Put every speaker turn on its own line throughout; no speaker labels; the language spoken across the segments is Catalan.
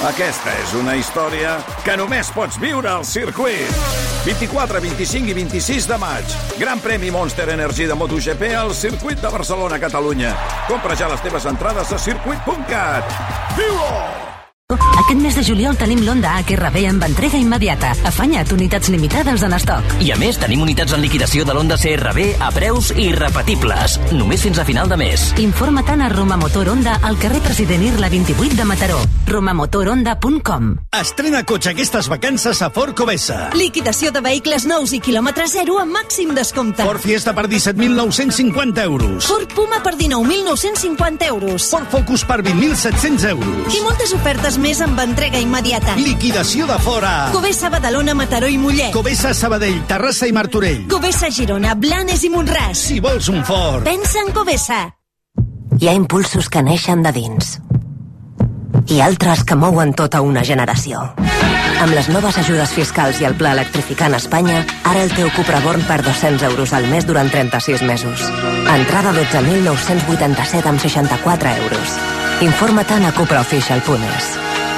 Aquesta és una història que només pots viure al circuit. 24, 25 i 26 de maig. Gran premi Monster Energy de MotoGP al circuit de Barcelona, Catalunya. Compra ja les teves entrades a circuit.cat. Viu-ho!
Aquest mes de juliol tenim l'Honda HRV amb entrega immediata. Afanya't, unitats limitades en estoc.
I a més, tenim unitats en liquidació de l'Honda CRV a preus irrepetibles. Només fins a final de mes.
Informa-te'n a Roma Motor Honda al carrer President Irla 28 de Mataró. romamotorhonda.com.
Estrena cotxe aquestes vacances a Ford Covesa.
Liquidació de vehicles nous i quilòmetre zero amb màxim descompte.
Ford Fiesta per 17.950 euros.
Ford Puma per 19.950 euros.
Ford Focus per 20.700 euros.
I moltes ofertes més amb entrega immediata.
Liquidació de fora.
Covesa, Badalona, Mataró i Mollet.
Covesa, Sabadell, Terrassa i Martorell.
Covesa, Girona, Blanes i Mont-ras.
Si vols un Ford,
pensa en Covesa.
Hi ha impulsos que neixen de dins i altres que mouen tota una generació. Amb les noves ajudes fiscals i el pla Electrificant Espanya, ara el teu Cupra Born per 200 euros al mes durant 36 mesos. Entrada 12.987 amb 64 euros. Informa-te'n a cupraofficial.es.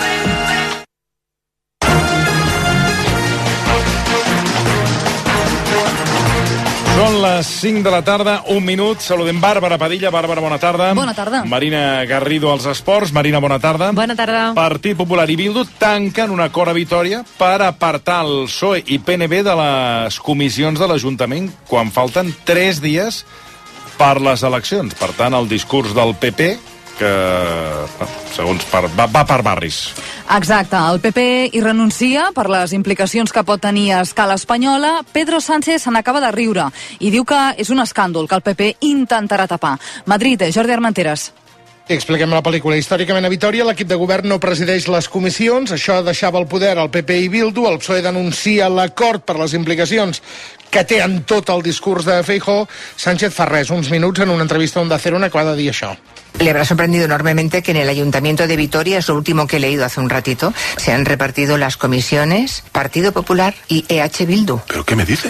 Són les 5 de la tarda, 1 minut. Saludem Bàrbara Padilla. Bàrbara, bona tarda.
Bona tarda.
Marina Garrido, als esports. Marina, bona tarda.
Bona tarda.
Partit Popular i Bildu tanquen un acord a Vitòria per apartar el PSOE i PNB de les comissions de l'Ajuntament quan falten 3 dies per les eleccions. Per tant, el discurs del PP, que segons va per barris.
Exacte, el PP hi renuncia per les implicacions que pot tenir a escala espanyola. Pedro Sánchez se n'acaba de riure i diu que és un escàndol que el PP intentarà tapar. Madrid, Jordi Armenteres.
Expliquem la pel·lícula. Històricament a Vitòria, l'equip de govern no presideix les comissions. Això deixava el poder al PP i Bildu. El PSOE denuncia l'acord per les implicacions que té en tot el discurs de Feijóo. Sánchez fa uns minuts en una entrevista a Onda Cero on acaba de dir això.
Le habrá sorprendido enormemente que en el Ayuntamiento de Vitoria, es lo último que he leído hace un ratito, se han repartido las comisiones Partido Popular y EH Bildu.
¿Pero qué me dice?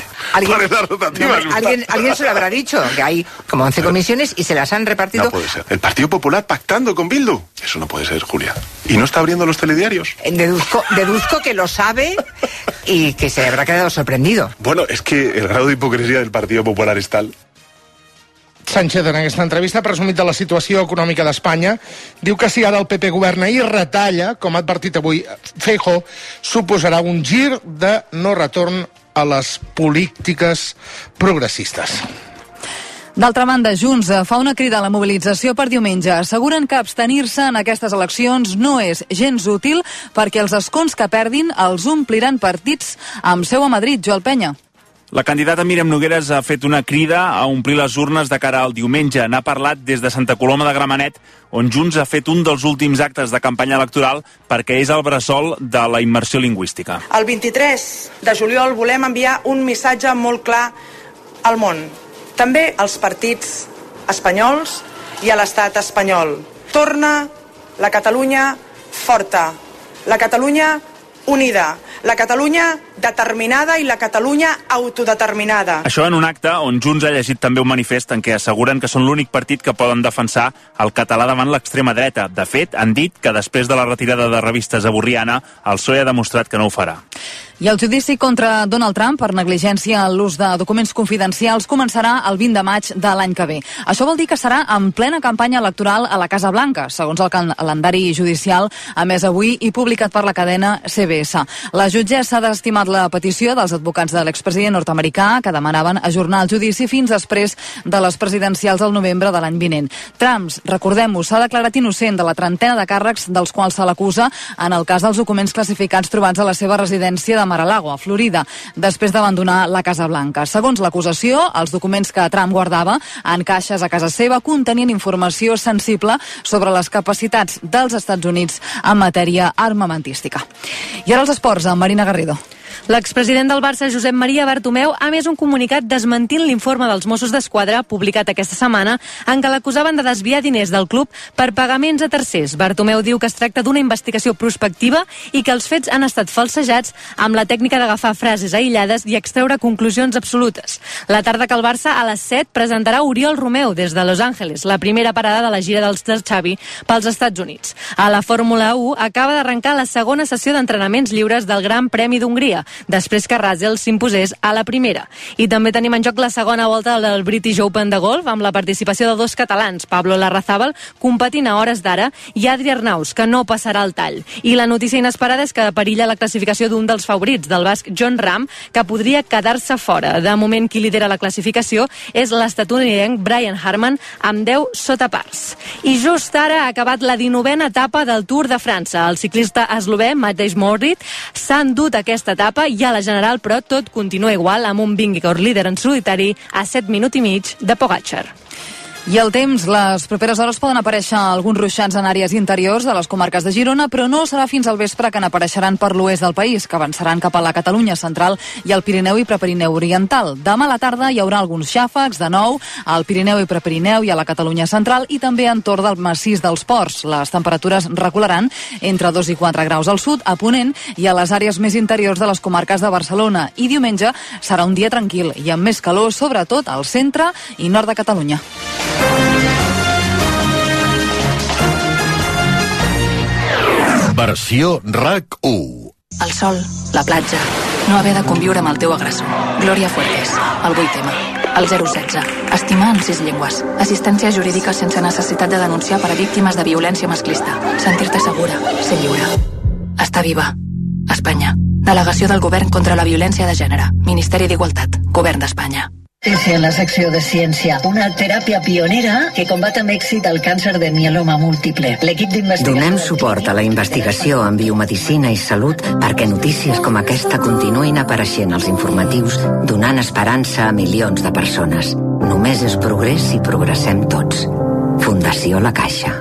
Alguien se lo habrá dicho, que hay como 11 comisiones y se las han repartido.
No puede ser. ¿El Partido Popular pactando con Bildu? Eso no puede ser, Julia. ¿Y no está abriendo los telediarios?
Deduzco que lo sabe y que se habrá quedado sorprendido.
Bueno, es que el grado de hipocresía del Partido Popular es tal.
Sánchez, en aquesta entrevista, ha presumit de la situació econòmica d'Espanya. Diu que si ara el PP governa i retalla, com ha advertit avui Feijóo, suposarà un gir de no retorn a les polítiques progressistes.
D'altra banda, Junts fa una crida a la mobilització per diumenge. Asseguren que abstenir-se en aquestes eleccions no és gens útil perquè els escons que perdin els ompliran partits amb seu a Madrid. Joel Penya.
La candidata Míriam Nogueras ha fet una crida a omplir les urnes de cara al diumenge. N'ha parlat des de Santa Coloma de Gramenet, on Junts ha fet un dels últims actes de campanya electoral perquè és el bressol de la immersió lingüística.
El 23 de juliol volem enviar un missatge molt clar al món, també als partits espanyols i a l'estat espanyol. Torna la Catalunya forta, la Catalunya unida, la Catalunya determinada i la Catalunya autodeterminada.
Això en un acte on Junts ha llegit també un manifest en què asseguren que són l'únic partit que poden defensar el català davant l'extrema dreta. De fet, han dit que després de la retirada de revistes a Borriana, el PSOE ha demostrat que no ho farà.
I el judici contra Donald Trump per negligència en l'ús de documents confidencials començarà el 20 de maig de l'any que ve. Això vol dir que serà en plena campanya electoral a la Casa Blanca, segons el calendari judicial emès avui i publicat per la cadena CBS. La jutgessa ha desestimat la petició dels advocats de l'expresident nord-americà que demanaven ajornar el judici fins després de les presidencials del novembre de l'any vinent. Trump, recordem-ho, s'ha declarat innocent de la trentena de càrrecs dels quals se l'acusa en el cas dels documents classificats trobats a la seva residència de Mar-a-Lago, a Florida, després d'abandonar la Casa Blanca. Segons l'acusació, els documents que Trump guardava en caixes a casa seva contenien informació sensible sobre les capacitats dels Estats Units en matèria armamentística. I ara els esports, amb Marina Garrido.
L'expresident del Barça, Josep Maria Bartomeu, ha emès un comunicat desmentint l'informe dels Mossos d'Esquadra publicat aquesta setmana en què l'acusaven de desviar diners del club per pagaments a tercers. Bartomeu diu que es tracta d'una investigació prospectiva i que els fets han estat falsejats amb la tècnica d'agafar frases aïllades i extreure conclusions absolutes. La tarda que el Barça a les 7 presentarà Oriol Romeu des de Los Angeles, la primera parada de la gira dels de Xavi pels Estats Units. A la Fórmula 1 acaba d'arrencar la segona sessió d'entrenaments lliures del Gran Premi d'Hongria, després que Russell s'imposés a la primera. I també tenim en joc la segona volta del British Open de golf, amb la participació de dos catalans, Pablo Larrazábal, competint a hores d'ara, i Adri Arnaus, que no passarà el tall. I la notícia inesperada és que perilla la classificació d'un dels favorits, del basc Jon Rahm, que podria quedar-se fora. De moment, qui lidera la classificació és l'estatunidenc Brian Harman, amb 10 sotapars. I just ara ha acabat la 19a etapa del Tour de França. El ciclista eslové, Matej Moritz, s'ha endut aquesta etapa i a la general, però tot continua igual, amb un Vingegaard líder en solitari a 7 minuts i mig de Pogačar.
I el temps, les properes hores poden aparèixer alguns ruixats en àrees interiors de les comarques de Girona, però no serà fins al vespre que n'apareixeran per l'oest del país, que avançaran cap a la Catalunya central i el Pirineu i Prepirineu oriental. Demà a la tarda hi haurà alguns xàfecs, de nou, al Pirineu i Prepirineu i a la Catalunya central i també entorn del massís dels Ports. Les temperatures recularan entre 2 i 4 graus al sud, a Ponent i a les àrees més interiors de les comarques de Barcelona. I diumenge serà un dia tranquil i amb més calor, sobretot al centre i nord de Catalunya.
Versió RAC1.
El sol, la platja, no haver de conviure amb el teu agressor. Glòria Fuertes, el 8M, el 016, estimar en 6 llengües, assistència jurídica sense necessitat de denunciar per a víctimes de violència masclista, sentir-te segura, ser lliure. Estar viva. Espanya. Delegació del Govern contra la Violència de Gènere. Ministeri d'Igualtat. Govern d'Espanya.
En la secció de ciència, una teràpia pionera que combat amb èxit el càncer de mieloma múltiple. L'equip d'investigació...
Donem suport a la investigació en biomedicina i salut perquè notícies com aquesta continuïn apareixent als informatius, donant esperança a milions de persones. Només és progrés si progressem tots. Fundació La Caixa.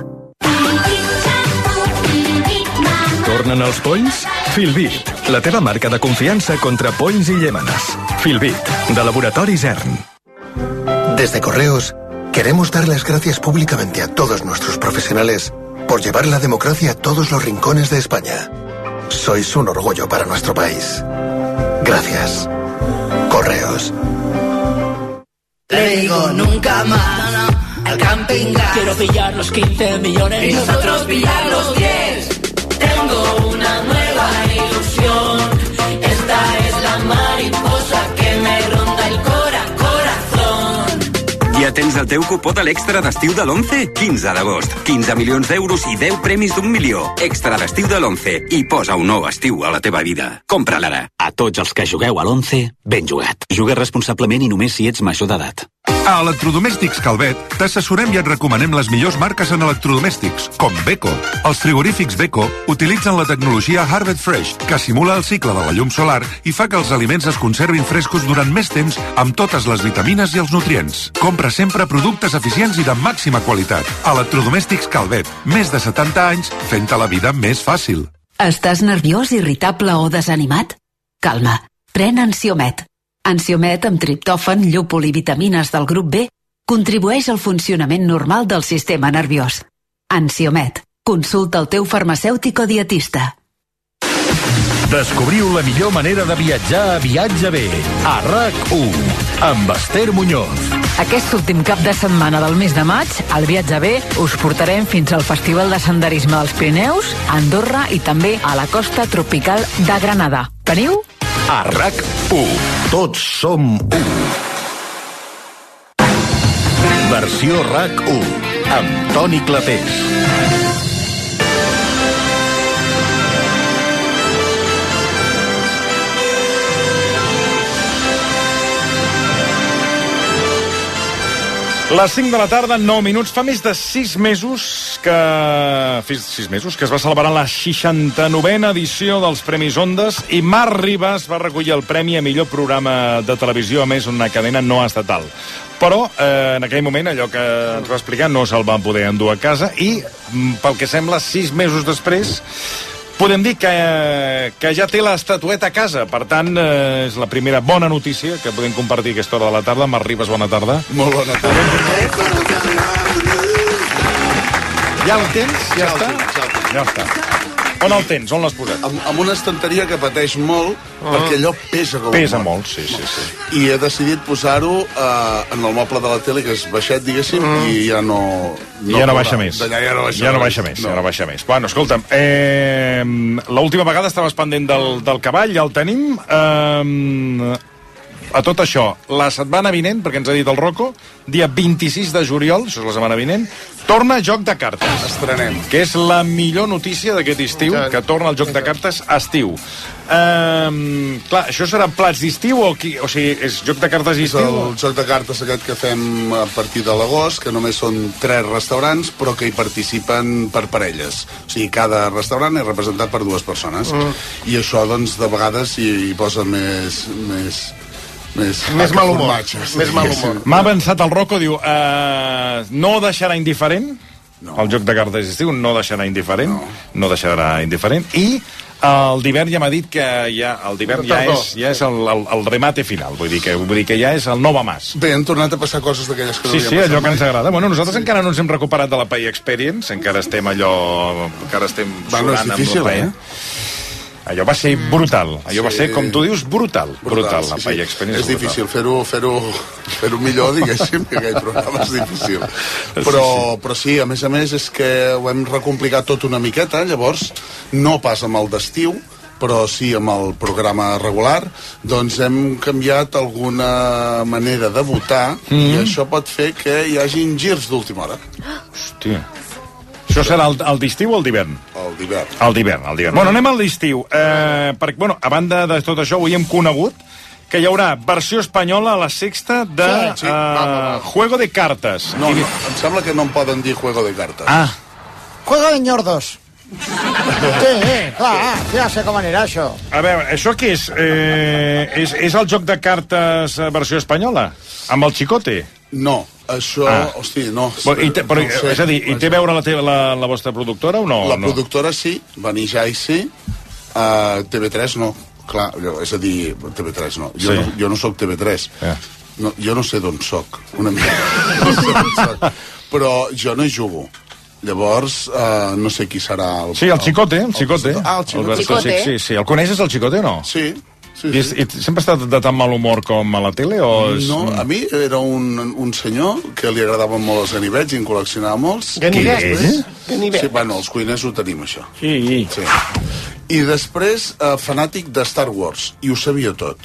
Tornen els polls? Filbit, la teva marca de confianza contra polls y llémanas. Filbit, de Laboratorios ERN.
Desde Correos, queremos dar las gracias públicamente a todos nuestros profesionales por llevar la democracia a todos los rincones de España. Sois un orgullo para nuestro país. Gracias. Correos.
Le digo nunca más al camping gas. Quiero pillar los 15 millones y nosotros pillar los 10. Tengo una nueva ilusión. Esta es la mariposa que me ronda el corazón.
Ja tens el teu cupó de l'Extra d'estiu de l'11? 15 d'agost. 15 milions d'euros i 10 premis d'1 milió. Extra d'estiu de l'11. I posa un nou estiu a la teva vida. Compra-la ara.
A tots els que jugueu a l'11, ben jugat. Juga responsablement i només si ets major d'edat.
A Electrodomèstics Calvet t'assessorem i et recomanem les millors marques en electrodomèstics, com Beko. Els frigorífics Beko utilitzen la tecnologia Harvest Fresh, que simula el cicle de la llum solar i fa que els aliments es conservin frescos durant més temps amb totes les vitamines i els nutrients. Compra sempre productes eficients i de màxima qualitat. Electrodomèstics Calvet, més de 70 anys fent-te la vida més fàcil.
Estàs nerviós, irritable o desanimat? Calma, pren Ansiomet. Ansiomet amb triptòfan, llúpol i vitamines del grup B contribueix al funcionament normal del sistema nerviós. Ansiomet. Consulta el teu farmacèutic o dietista.
Descobriu la millor manera de viatjar a Viatge B, a RAC1, amb Esther Muñoz.
Aquest últim cap de setmana del mes de maig, al Viatge B, us portarem fins al Festival de Senderisme dels Pirineus, a Andorra i també a la costa tropical de Granada. Veniu?
A RAC1, tots som u. Versió RAC1, amb Toni Clapés.
Les 5 de la tarda, 9 minuts. Fa més de 6 mesos que es va celebrar la 69a edició dels Premis Ondas i Marc Ribas va recollir el premi a millor programa de televisió, a més una cadena no estatal. Però en aquell moment allò que ens va explicar no se'l van poder endur a casa i, pel que sembla, 6 mesos després Podem dir que ja té l'estatueta a casa, per tant, és la primera bona notícia que podem compartir a aquesta hora de la tarda. Marc Ribas, bona tarda.
Molt bona tarda.
Ja el tens? Ja està? Ja està. On el tens? On l'has posat?
Amb una estanteria que pateix molt, perquè allò pesa com
pesa molt, sí.
I he decidit posar-ho en el moble de la tele, que és baixet, diguéssim, i ja no
baixa més. Ja no baixa més. Bueno, escolta'm, l'última vegada estaves pendent del cavall, ja el tenim. A tot això, la setmana vinent, perquè ens ha dit el Rocco, dia 26 de juliol, això és la setmana vinent, torna Joc de Cartes.
Estrenem.
Que és la millor notícia d'aquest estiu, que torna el Joc de Cartes estiu. Clar, això serà plats d'estiu o sigui, és Joc de Cartes estiu?
És el Joc de Cartes aquest que fem a partir de l'agost, que només són 3 restaurants, però que hi participen per parelles. O sigui, cada restaurant és representat per 2 persones. I això, doncs, de vegades hi posa més mal humor.
M'ha avançat el Rocco, diu, no deixarà indiferent, el Joc de Cartes estiu no deixarà indiferent, i el d'hivern ja m'ha dit que el d'hivern ja és el remate final, vull dir que ja és el nou Mas.
Bé, han tornat a passar coses d'aquelles que no
havien passat. Sí, allò que ens agrada. Bueno, nosaltres encara no ens hem recuperat de la Pay Experience, encara estem sonant amb la Pay. Allò va ser brutal. Allò va ser, com tu dius, brutal. La Pay Experience.
És difícil fer-ho millor, diguéssim, que aquell programa és difícil. Però sí, a més, és que ho hem recomplicat tot una miqueta, llavors, no pas amb el d'estiu, però sí amb el programa regular, doncs hem canviat alguna manera de votar i això pot fer que hi hagin girs d'última hora.
Hòstia. Això serà el d'estiu o el d'hivern? El d'hivern. Bueno, anem al d'estiu. Perquè, a banda de tot això, avui hem conegut que hi haurà versió espanyola a la Sexta de Juego de Cartes.
No, em sembla que no em poden dir Juego de Cartes.
Juego de ñordos. Sí, clar, ja sé com anirà això.
A veure, això què és? És el Joc de Cartes versió espanyola? Amb el Chicote?
No, això... Hosti, no.
És a dir, i té a veure la vostra productora o no?
La productora sí, Benijai sí, TV3 no. Clar, és a dir, TV3 no. Jo no soc TV3. Jo no sé d'on soc, una mica. Però jo no hi jugo. Llavors, no sé qui serà el...
Sí, el Chicote.
El Chicote.
Sí. El coneixes, el Chicote, o no?
Sí.
I sempre ha estat de tan mal humor com a la tele?
No, a mi era un senyor que li agradaven molt els ganivets i en col·leccionava molts.
Ganivets?
Sí, bueno, els cuiners ho tenim, això.
Sí.
I després, fanàtic de Star Wars, i ho sabia tot.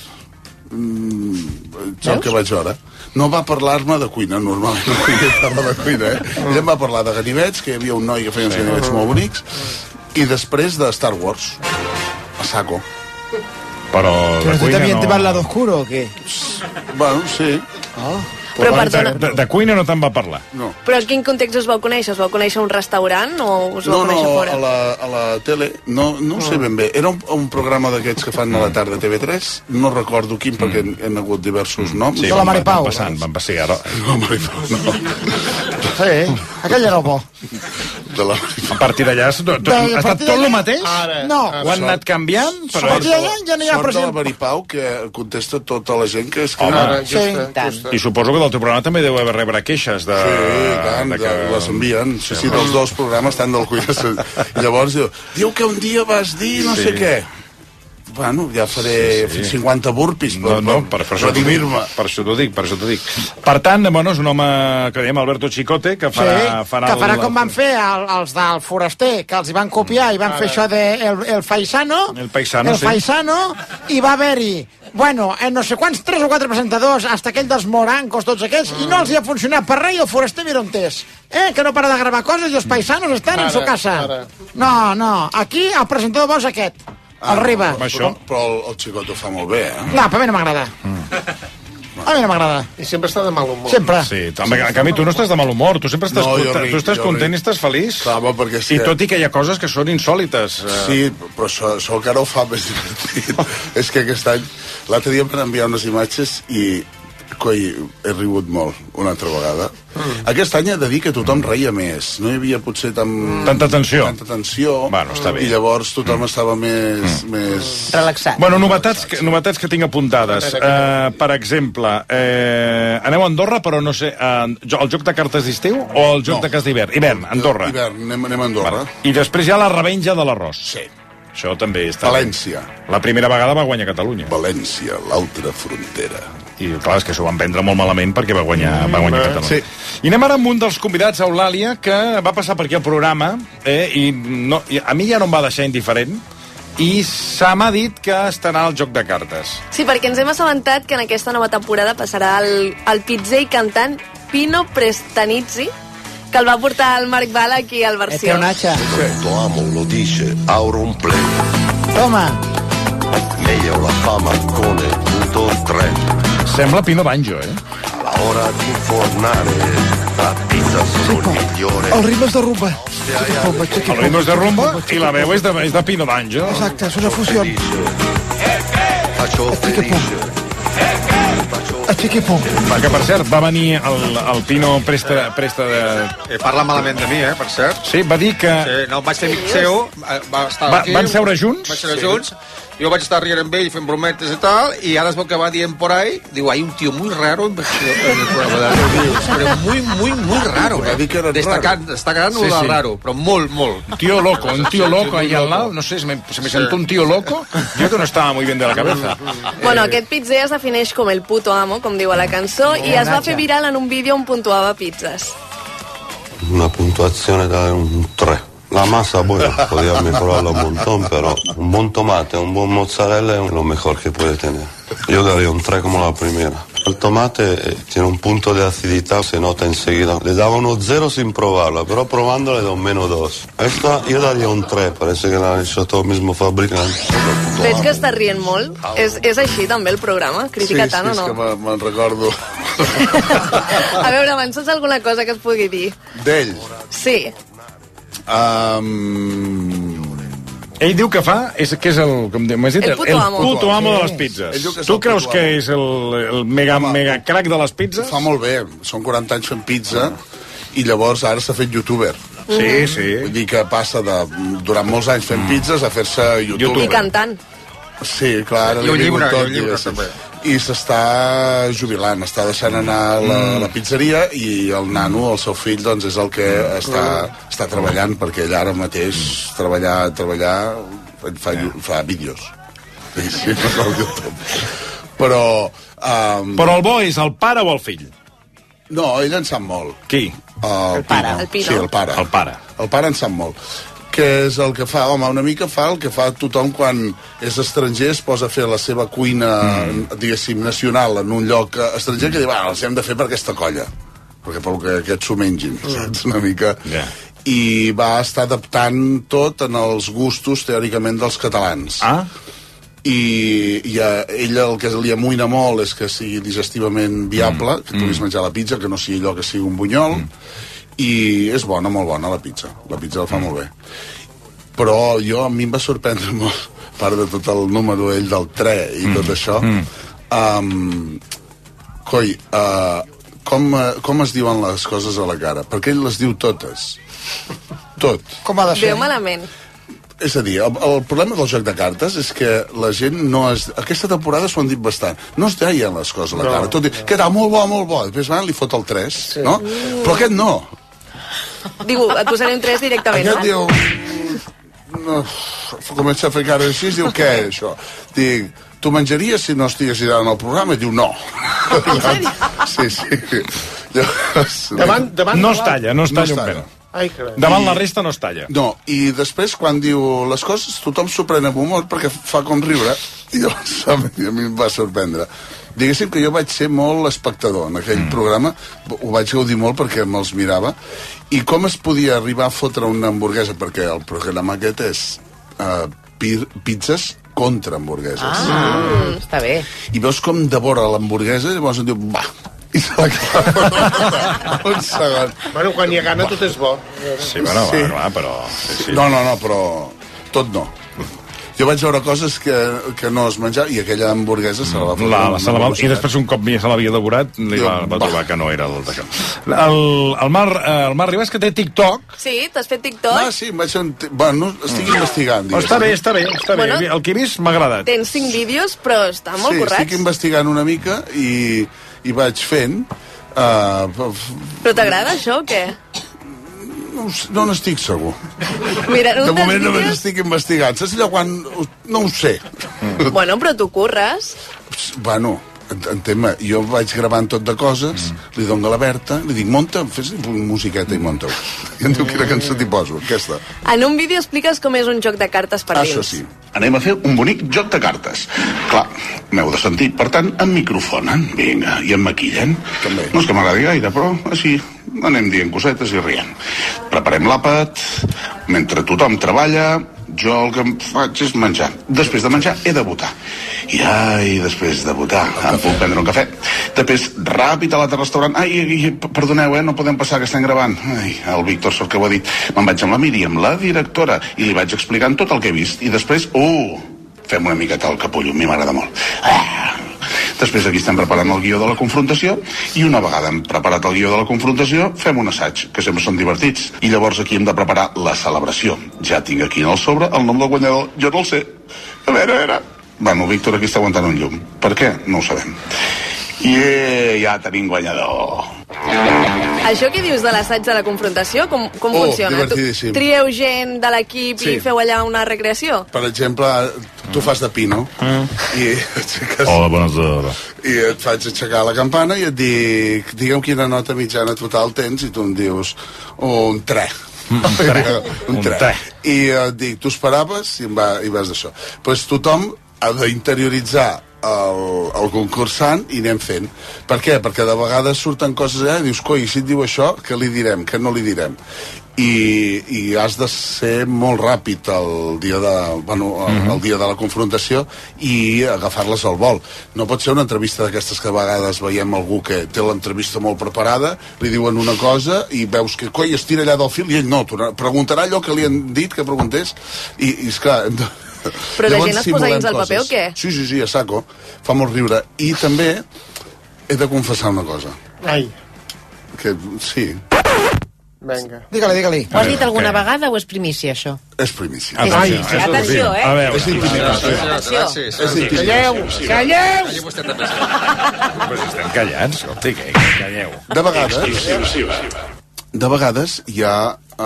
El que vaig veure. No va parlar-me de cuina, normalment no parla de cuina, Ell em va parlar de ganivets, que hi havia un noi que feia uns ganivets molt bonics, i després de Star Wars, a saco.
Però
tu també te vas al lado oscuro o què?
Bueno, sí.
Però perdona.
De cuina no te'n va parlar.
No.
Però en quin context us vau conèixer? Us vau conèixer a un restaurant o us vau conèixer fora?
No, a la tele. No ho sé ben bé. Era un programa d'aquests que fan a la tarda a TV3. No recordo quin, perquè han hagut diversos noms.
Sí, la Maripau.
Van passar ara.
No, Maripau, no.
Sí, aquell era el bo.
A partir d'allà ha estat tot el mateix?
No.
Ho han anat canviant?
A partir d'allà ja no hi ha
Sort de
present.
la Maripau, que contesta tota la gent que escriu.
I suposo que del teu programa també deu haver rebre queixes de...
Sí, tant, les envien. Sí, dels dos programes, tant del cuina. Llavors diu que un dia vas dir no sé què. Bueno, ja faré 50 burpis
per redimir-me. Per això t'ho dic. Per tant, és un home que diem Alberto Chicote, que farà
com van fer els del Foraster, que els hi van copiar i van fer això de el Faisano.
El Faisano,
i va haver-hi no sé quants, 3 o 4 presentadors, hasta aquell dels morancos, tots aquells, i no els hi ha funcionat per res, i el Foraster mira on és. Que no para de gravar coses i els paisanos estan en su casa. No, aquí el presentador bo és aquest. El Riba.
Però el Chicote ho fa molt bé,
No, però a mi no m'agrada. A mi no m'agrada.
I sempre està de mal humor.
Sempre.
Sí, en canvi tu no estàs de mal humor, tu sempre estàs content i estàs feliç. I tot i que hi ha coses que són insòlites.
Sí, però això encara ho fa més divertit. És que aquest any, l'altre dia em van enviar unes imatges i Coi, he rigut molt, una altra vegada. Aquest any he de dir que tothom reia més. No hi havia potser
tanta tensió.
Bueno, està bé. I llavors tothom estava més...
relaxat.
Bueno, novetats que tinc apuntades. Per exemple, aneu a Andorra, però no sé, el joc de cartes d'estiu o el joc de cartes d'hivern? Hivern, Andorra.
Hivern, anem a Andorra.
I després hi ha la revenja de l'arròs.
Sí.
Això també està...
València.
La primera vegada va guanyar Catalunya.
València, l'altra frontera.
I clar, és que s'ho van prendre molt malament perquè va guanyar Catalunya.
Sí.
I anem ara amb un dels convidats, Eulàlia, que va passar per aquí al programa i a mi ja no em va deixar indiferent i se m'ha dit que estarà al joc de cartes.
Sí, perquè ens hem assabentat que en aquesta nova temporada passarà el pizzer i cantant Pino Prestanizzi, que el va portar el Marc Bala aquí al versió.
Tu amo, lo dice Auronplay.
Toma.
Meglio la fama con .3.
Sembla Pino Banjo,
A la hora di infornare, la pizza sono il migliore.
El ritme és de rumba.
El ritme és de rumba i la veu és de Pino Banjo.
Exacte, és una fusió.
Faccio felice.
Que, per cert, va venir el Pino Presta de...
Parla malament de mi, per cert.
Sí, va dir que...
Sí, no, vaig ser amic seu, va estar aquí...
Van seure junts?
Van seure junts. Jo vaig estar rient amb ell fent brometes i tal, i ara es veu que va dient por ahí, diu, hay un tío muy raro en el programa de reviews, però muy raro, destacant lo de raro, però molt.
Un tío loco ahí al lado, no sé, se me sentó un tío loco, yo que no estaba muy bien de la cabeza.
Bueno, aquest pizzer es defineix com el puto amo, com diu a la cançó, i es va fer viral en un vídeo on puntuava pizzas.
Una puntuazione da un 3. La masa, bueno, podía mejorarlo un montón, pero un buen tomate, un buen mozzarella es lo mejor que puede tener. Yo daría un 3 como la primera. El tomate tiene un punto de acidità, se nota enseguida. Le daba uno 0 sin probarlo, pero probando le do un -2. Esta yo daría un 3, parece que l'ha hecho todo el mismo fabricante.
Veig que estàs rient molt. És així també el programa? Critica tant o no?
Sí, és que me'n recordo.
A veure, me'n saps alguna cosa que es pugui dir?
D'ell?
Sí.
Ell diu que fa, que és el puto amo de les pizzas. Tu creus que és el mega crack de les pizzas?
Fa molt bé, són 40 anys fent pizza i llavors ara s'ha fet youtuber.
Sí.
Vull dir que passa durant molts anys fent pizzas a fer-se youtuber.
I cantant.
Sí, clar, ara
i un llibre també.
I s'està jubilant, està deixant anar la pizzeria i el nano, el seu fill, doncs és el que està treballant, perquè ell ara mateix treballar fa vídeos. Sí, però
el bo és el pare o el fill?
No, ell en sap molt.
Qui?
El pare. Sí, el pare. El pare en sap molt. Que és el que fa, home, una mica fa el que fa tothom quan és estranger, es posa a fer la seva cuina, diguéssim, nacional en un lloc estranger, que diu, els hem de fer per aquesta colla, perquè aquests s'ho mengin, saps, una mica. I va estar adaptant tot en els gustos, teòricament, dels catalans. I ell el que li amoïna molt és que sigui digestivament viable, que puguis menjar la pizza, que no sigui allò que sigui un bunyol, i és bona, molt bona la pizza la fa molt bé, però a mi em va sorprendre molt, a part de tot el número ell del 3 i tot això, com es diuen les coses a la cara, perquè ell les diu totes,
com ha de ser?
Veu malament.
És a dir, el problema del joc de cartes és que la gent no es... Aquesta temporada s'ho han dit bastant. No es deien les coses a la cara. Tot que era molt bo. Després li fot el 3, no? Però aquest no.
Diu, et posaré un 3 directament.
Aquest diu... No, comença a fer cara així, diu, què és això? Dic, tu menjaries si no estiguessis en el programa? I diu, no. Sí.
No es talla un pèl. Davant la resta no es talla.
No, i després quan diu les coses tothom s'ho pren amb humor perquè fa com riure i llavors a mi em va sorprendre. Diguéssim que jo vaig ser molt espectador en aquell programa, ho vaig gaudir molt perquè me'ls mirava, i com es podia arribar a fotre una hamburguesa, perquè el programa aquest és pizzas contra hamburgueses.
Està bé.
I veus com devora l'hamburguesa i llavors em diu, i se la clava un segon.
Bueno, quan hi ha gana tot és bo.
Sí, bueno, clar, però...
No, però tot no. Jo vaig veure coses que no es menjava, i aquella hamburguesa se la va fer.
I després un cop se l'havia devorat, li va trobar que no era el d'això. El Marc Ribas, que té TikTok.
Sí, t'has fet TikTok?
Ah, sí, bueno, estic investigant.
Està bé. Bueno, el que he vist m'ha agradat.
Tens 5 vídeos, però estan molt currats.
Sí, estic investigant una mica i vaig fent.
Però t'agrada això o què?
No n'estic segur.
Mira,
de moment només estic investigant. Saps allò quan... No ho sé.
Bueno, però tu curres.
Bueno, entén-me, jo vaig gravant tot de coses, li dono a la Berta, li dic, monta, fes una musiqueta i monta-ho. I em diu, quina cançó t'hi poso, aquesta.
En un vídeo expliques com és un joc de cartes per dins.
Això sí. Anem a fer un bonic joc de cartes. Clar, m'heu de sentir, per tant, em microfonen, vinga, i em maquillen. També. No és que m'agradi gaire, però així anem dient cosetes i rient. Preparem l'àpat, mentre tothom treballa, jo el que em faig és menjar. Després de menjar he de votar. I després de votar em puc prendre un cafè. Després, ràpid a l'altre restaurant. Ai, perdoneu, no podem passar, que estem gravant. Ai, el Víctor sort que ho ha dit. Me'n vaig amb la Míriam, la directora, i li vaig explicant tot el que he vist. I després, fem una miqueta el capullo, a mi m'agrada molt. Després aquí estem preparant el guió de la confrontació i una vegada hem preparat el guió de la confrontació fem un assaig, que sempre són divertits. I llavors aquí hem de preparar la celebració. Ja tinc aquí en el sobre el nom del guanyador. Jo no el sé. A veure. Bueno, Víctor aquí està aguantant un llum. Per què? No ho sabem. I ja tenim guanyador.
Això que dius de l'assaig de la confrontació, com funciona?
Divertidíssim.
Trieu gent de l'equip i feu allà una recreació?
Per exemple, tu fas de Pino i aixeques...
Hola, bones hores.
I et faig aixecar la campana i et dic, digue'm quina nota mitjana total tens, i tu em dius un 3. Un 3. I et dic, tu esperaves i vas d'això. Doncs tothom ha d'interioritzar el concursant i anem fent. Per què? Perquè de vegades surten coses allà i dius, coi, si et diu això, què li direm, què no li direm? I has de ser molt ràpid el dia de la confrontació i agafar-les al vol. No pot ser una entrevista d'aquestes que a vegades veiem algú que té l'entrevista molt preparada, li diuen una cosa i veus que, coi, es tira allà del fil i ell no, preguntarà allò que li han dit que preguntés i esclar...
Però la gent es posa dins el paper o què?
Sí, a saco. Fa molt riure. I també he de confessar una cosa.
Ai.
Que sí.
Vinga.
Digue-li.
Ho has dit alguna vegada o és primícia, això?
És primícia.
Atenció,
A veure.
És intimidació.
Calleu!
Però estem callats, escolti, que calleu.
De vegades hi ha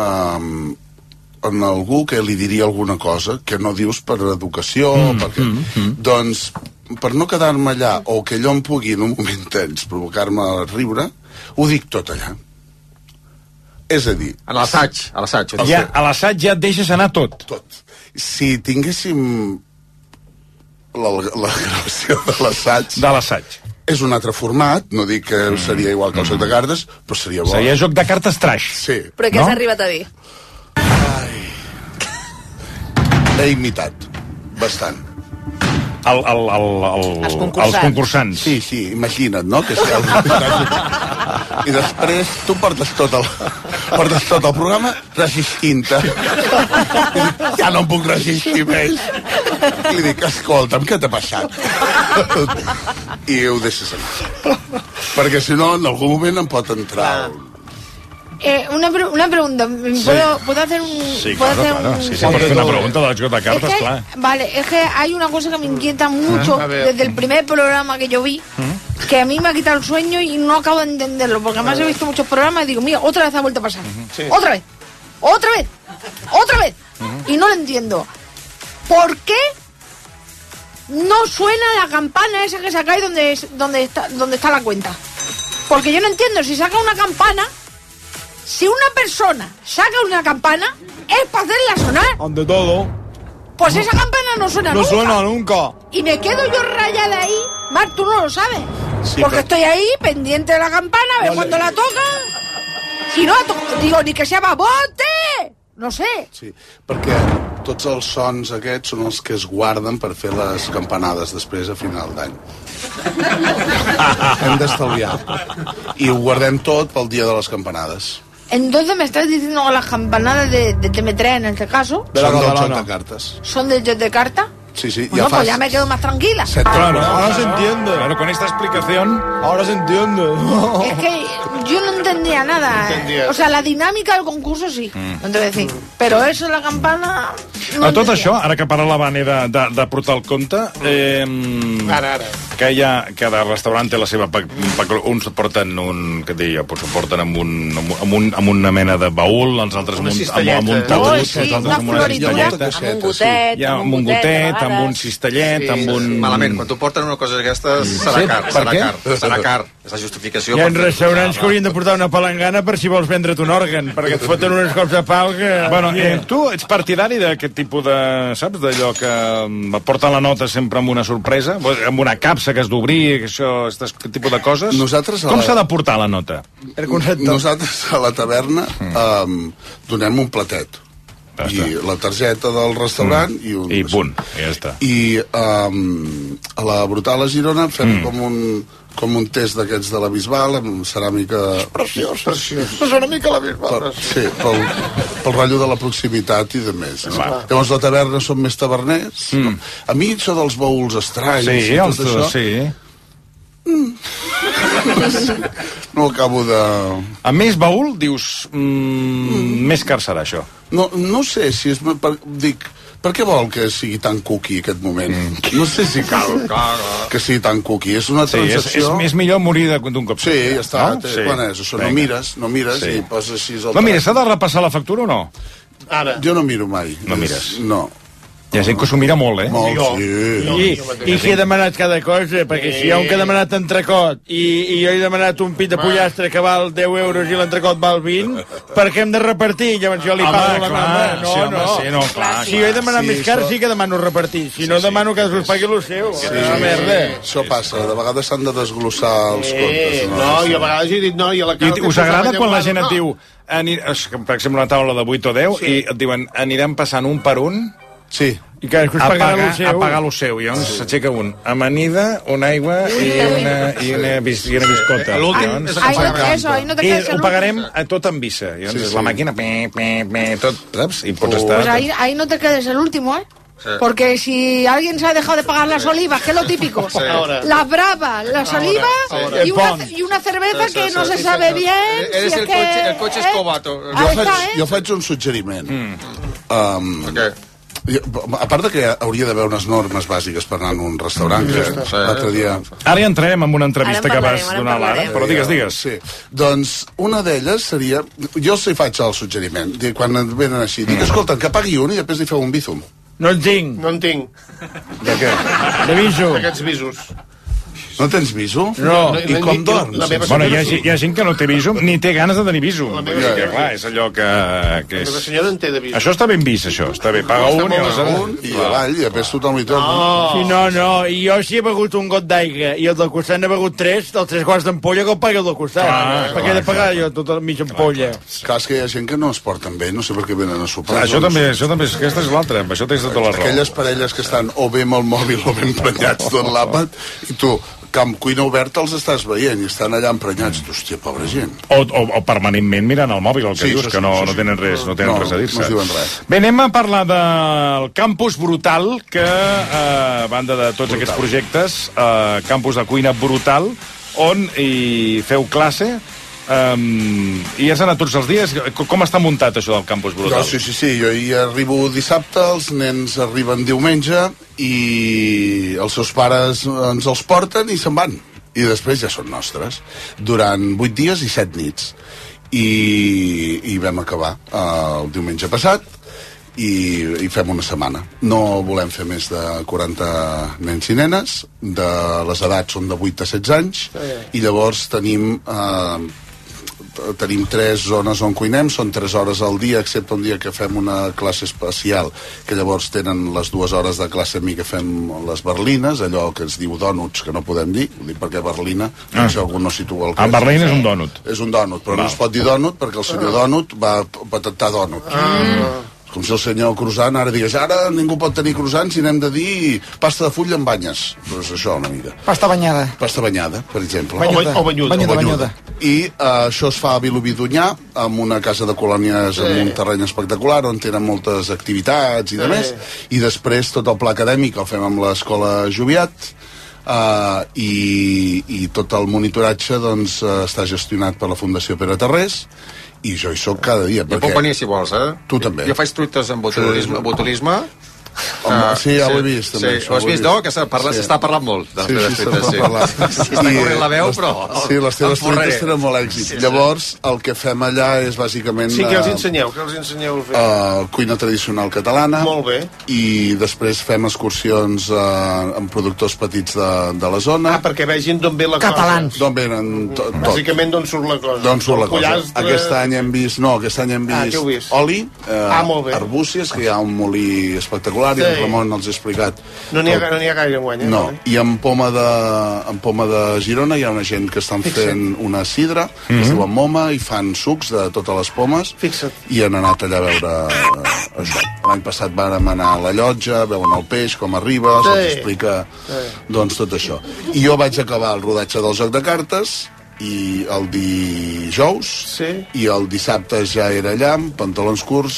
en algú que li diria alguna cosa que no dius per educació doncs per no quedar-me allà o que allò em pugui en un moment tens provocar-me a riure, ho dic tot allà. És a dir,
a l'assaig
ja et deixes anar tot.
Si tinguéssim la gravació de l'assaig és un altre format, no dic que seria igual que el joc de cartes, però seria bo.
Seria joc de cartes trash.
Sí.
Però què has arribat a dir?
He imitat bastant
els concursants.
Sí, imagina't, no? Que i després tu portes tot el programa resistint-te. Ja no em puc resistir més. I li dic, escolta'm, què t'ha passat? I ho deixes anar. Perquè si no, en algun moment em pot entrar...
Una pregunta. ¿Puedo hacer un...?
Sí, claro. Sí, por una pregunta de la joc de cartas, claro.
Vale, es que hay una cosa que me inquieta mucho desde el primer programa que yo vi, que a mí me ha quitado el sueño y no acabo de entenderlo, porque además he visto muchos programas y digo, mira, otra vez ha vuelto a pasar. Sí. ¡Otra vez! Y no lo entiendo. ¿Por qué no suena la campana esa que sacáis donde está la cuenta? Porque yo no entiendo, si saca una campana... Si una persona saca una campana, es para hacerla sonar.
Ante todo.
Pues esa campana no suena nunca.
No suena nunca.
Y me quedo yo rayada ahí. Marc, tú no lo sabes.
Sí,
porque estoy ahí, pendiente de la campana, a ver cuándo la toca. Si no, digo, ni que sea babote. No sé. Sí,
perquè tots els sons aquests són els que es guarden per fer les campanades després a final d'any. Hem d'estalviar. I ho guardem tot pel dia de les campanades.
Entonces me estás diciendo que las campanadas de TV3 en este caso
son del joc de cartes.
¿Son del joc de carta?
Sí, sí.
Bueno, pues ya me quedo más tranquila.
Claro, ahora se entiende. Claro, con esta explicación, ahora se entiende.
Es que yo no entendía nada. O sea, la dinámica del concurso sí, no te voy a decir. Però eso, la campana...
No a tot això, ara que parla la Vane de portar el compte, que cada restaurant té la seva... Uns porten què et diria, s'ho porten amb una mena de baül, els altres amb un talús, els altres amb una cistelleta, amb un gotet, amb un cistellet, amb un...
Malament, quan t'ho porten una cosa d'aquestes serà car. És la justificació.
Hi ha restaurants que haurien de portar una palangana per si vols vendre't un òrgan, perquè et foten uns cops de pal que...
Bueno, tu ets partidari d'aquest tipus de... Saps? D'allò que porten la nota sempre amb una sorpresa, amb una capsa que has d'obrir, aquest tipus de coses. Com s'ha de portar la nota?
Nosaltres a la taverna donem un platet. I la targeta del restaurant
i punt, i ja està.
I a la Brutal a Girona fem com un test d'aquests de la Bisbal amb ceràmica...
Preciós. La ceràmica a la Bisbal.
Sí, pel rotllo de la proximitat i de més. Llavors la taverna són més taverners. A mi això dels baúls estranys i tot això...
Sí.
No acabo de...
A més baúl, dius, més car serà això.
No sé si és... Dic, per què vol que sigui tan cookie aquest moment? No sé si cal que sigui tan cookie. És una transacció...
És millor morir d'un cop.
Sí, ja està. Quan és això? No mires i poses així...
No mires, s'ha de repassar la factura o no?
Jo no miro mai.
No mires?
No.
Hi ha gent que s'ho mira molt,
Molt, sí.
I qui ha demanat cada cosa? Perquè si hi ha un que ha demanat entrecot i jo he demanat un pit de pollastre que val 10 euros i l'entrecot val 20, per què hem de repartir? Llavors jo li pago la mà. No. Si jo he demanat més car, sí que demano repartir. Si no, demano que es pagui el seu.
Això passa. De vegades s'han de desglossar els comptes.
No, i a vegades he dit no.
Us agrada quan la gent et diu, per exemple, una taula de 8 o 10, i et diuen, anirem passant un per un?
Sí.
I cadascú es
pagarà el seu. Llavors s'aixeca un amanida, una aigua i una biscota.
L'últim és
I ho pagarem tot en visa. Llavors la màquina, tot, saps? I pots estar...
Pues ahí no te quedes el último, ¿eh? Sí. Porque si alguien se ha dejado de pagar las olivas, que es lo típico, las bravas, las olivas y una cerveza que no se sabe bien.
Eres
si
el coche escobato.
Jo faig un suggeriment. A part que hauria d'haver unes normes bàsiques per anar a un restaurant, que l'altre dia...
Ara hi entrarem en una entrevista que vas donar a l'Ara, però digues.
Sí. Doncs una d'elles seria... Jo sí faig el suggeriment, quan venen així, dic, escolta, que pagui un i després li feu un bízum.
No en tinc.
No en tinc.
De què?
De viso.
D'aquests visos.
No tens viso?
No.
I com dorms?
Bueno, hi ha gent que no té viso ni té ganes de tenir viso. Clar, és allò que és...
La senyora en té de viso.
Això està ben vist, això. Està bé. Paga un
i avall, i després tothom li torna.
Sí, no. I jo si he begut un got d'aigua i el del costat n'he begut 3, dels 3 quarts d'ampolla que el pagui el del costat. Per què he de pagar jo tota la mitja ampolla?
Clar, és que hi ha gent que no es porten bé, no sé per què venen a sopar.
Això també, aquesta és l'altra. Això tens tota la raó.
Aquelles parelles que estan o bé amb el mòbil o ben emprenyats tot l'àpat, i tu... que amb cuina oberta els estàs veient i estan allà emprenyats. Hòstia, pobra gent.
O permanentment mirant el mòbil, el que dius, que no tenen res a dir-se.
No diuen res.
Bé, anem a parlar del Campus Brutal, que, a banda de tots aquests projectes, Campus de Cuina Brutal, on hi feu classe, i has anat tots els dies. Com està muntat això del Campus Brutal?
Sí, jo hi arribo dissabte, els nens arriben diumenge i els seus pares ens els porten i se'n van, i després ja són nostres durant 8 dies i 7 nits i vam acabar el diumenge passat i fem una setmana. No volem fer més de 40 nens i nenes, de les edats són de 8 a 16 anys, i llavors tenim 3 zones on cuinem, són 3 hores al dia, excepte un dia que fem una classe especial, que llavors tenen les 2 hores de classe a mi que fem les berlines, allò que es diu dònuts, que no podem dir, ho dic perquè berlina, si algú no situa el que
és. Berlín és un dònut.
És un dònut, però no es pot dir dònut perquè el senyor dònut va patentar dònut. Com si el senyor croissant ara digués ara ningú pot tenir croissants i anem de dir pasta de fulla amb banyes. Doncs això, una mica.
Pasta banyada.
Pasta banyada, per exemple.
O banyuda.
I això es fa a Vilobí d'Onyar, amb una casa de colònies amb un terreny espectacular, on tenen moltes activitats i demés. I després tot el pla acadèmic el fem amb l'escola Joviat, i tot el monitoratge doncs, està gestionat per la Fundació Pere Tarrés, i jo hi soc cada dia.
Jo puc venir si vols,
Tu també.
Jo faig truites amb botulisme.
Sí, ja ho he vist, també.
Ho has vist, no? Que s'està parlant molt.
Sí, s'està parlant.
Està corrent la veu, però...
Sí, les teves truites tenen molt èxit. Llavors, el que fem allà és bàsicament...
Sí, què els ensenyeu? Què els ensenyeu a fer?
Cuina tradicional catalana.
Molt bé.
I després fem excursions amb productors petits de la zona.
Perquè vegin d'on ve la cosa.
Catalans.
D'on venen tot.
Bàsicament d'on surt la cosa.
D'on surt la cosa. Aquest any hem vist oli, arbúcies, que hi ha un molí espectacular, i en Ramon els ha explicat.
No n'hi ha gaire en guany,
No, i en Poma de Girona hi ha una gent que estan fent una sidra, que es diu Moma, i fan sucs de totes les pomes.
Fixa't.
I han anat allà a veure això. L'any passat vàrem anar a la llotja, veuen el peix, com arriba, se'ls explica doncs tot això. I jo vaig acabar el rodatge del joc de cartes, i el dijous, i el dissabte ja era allà amb pantalons curts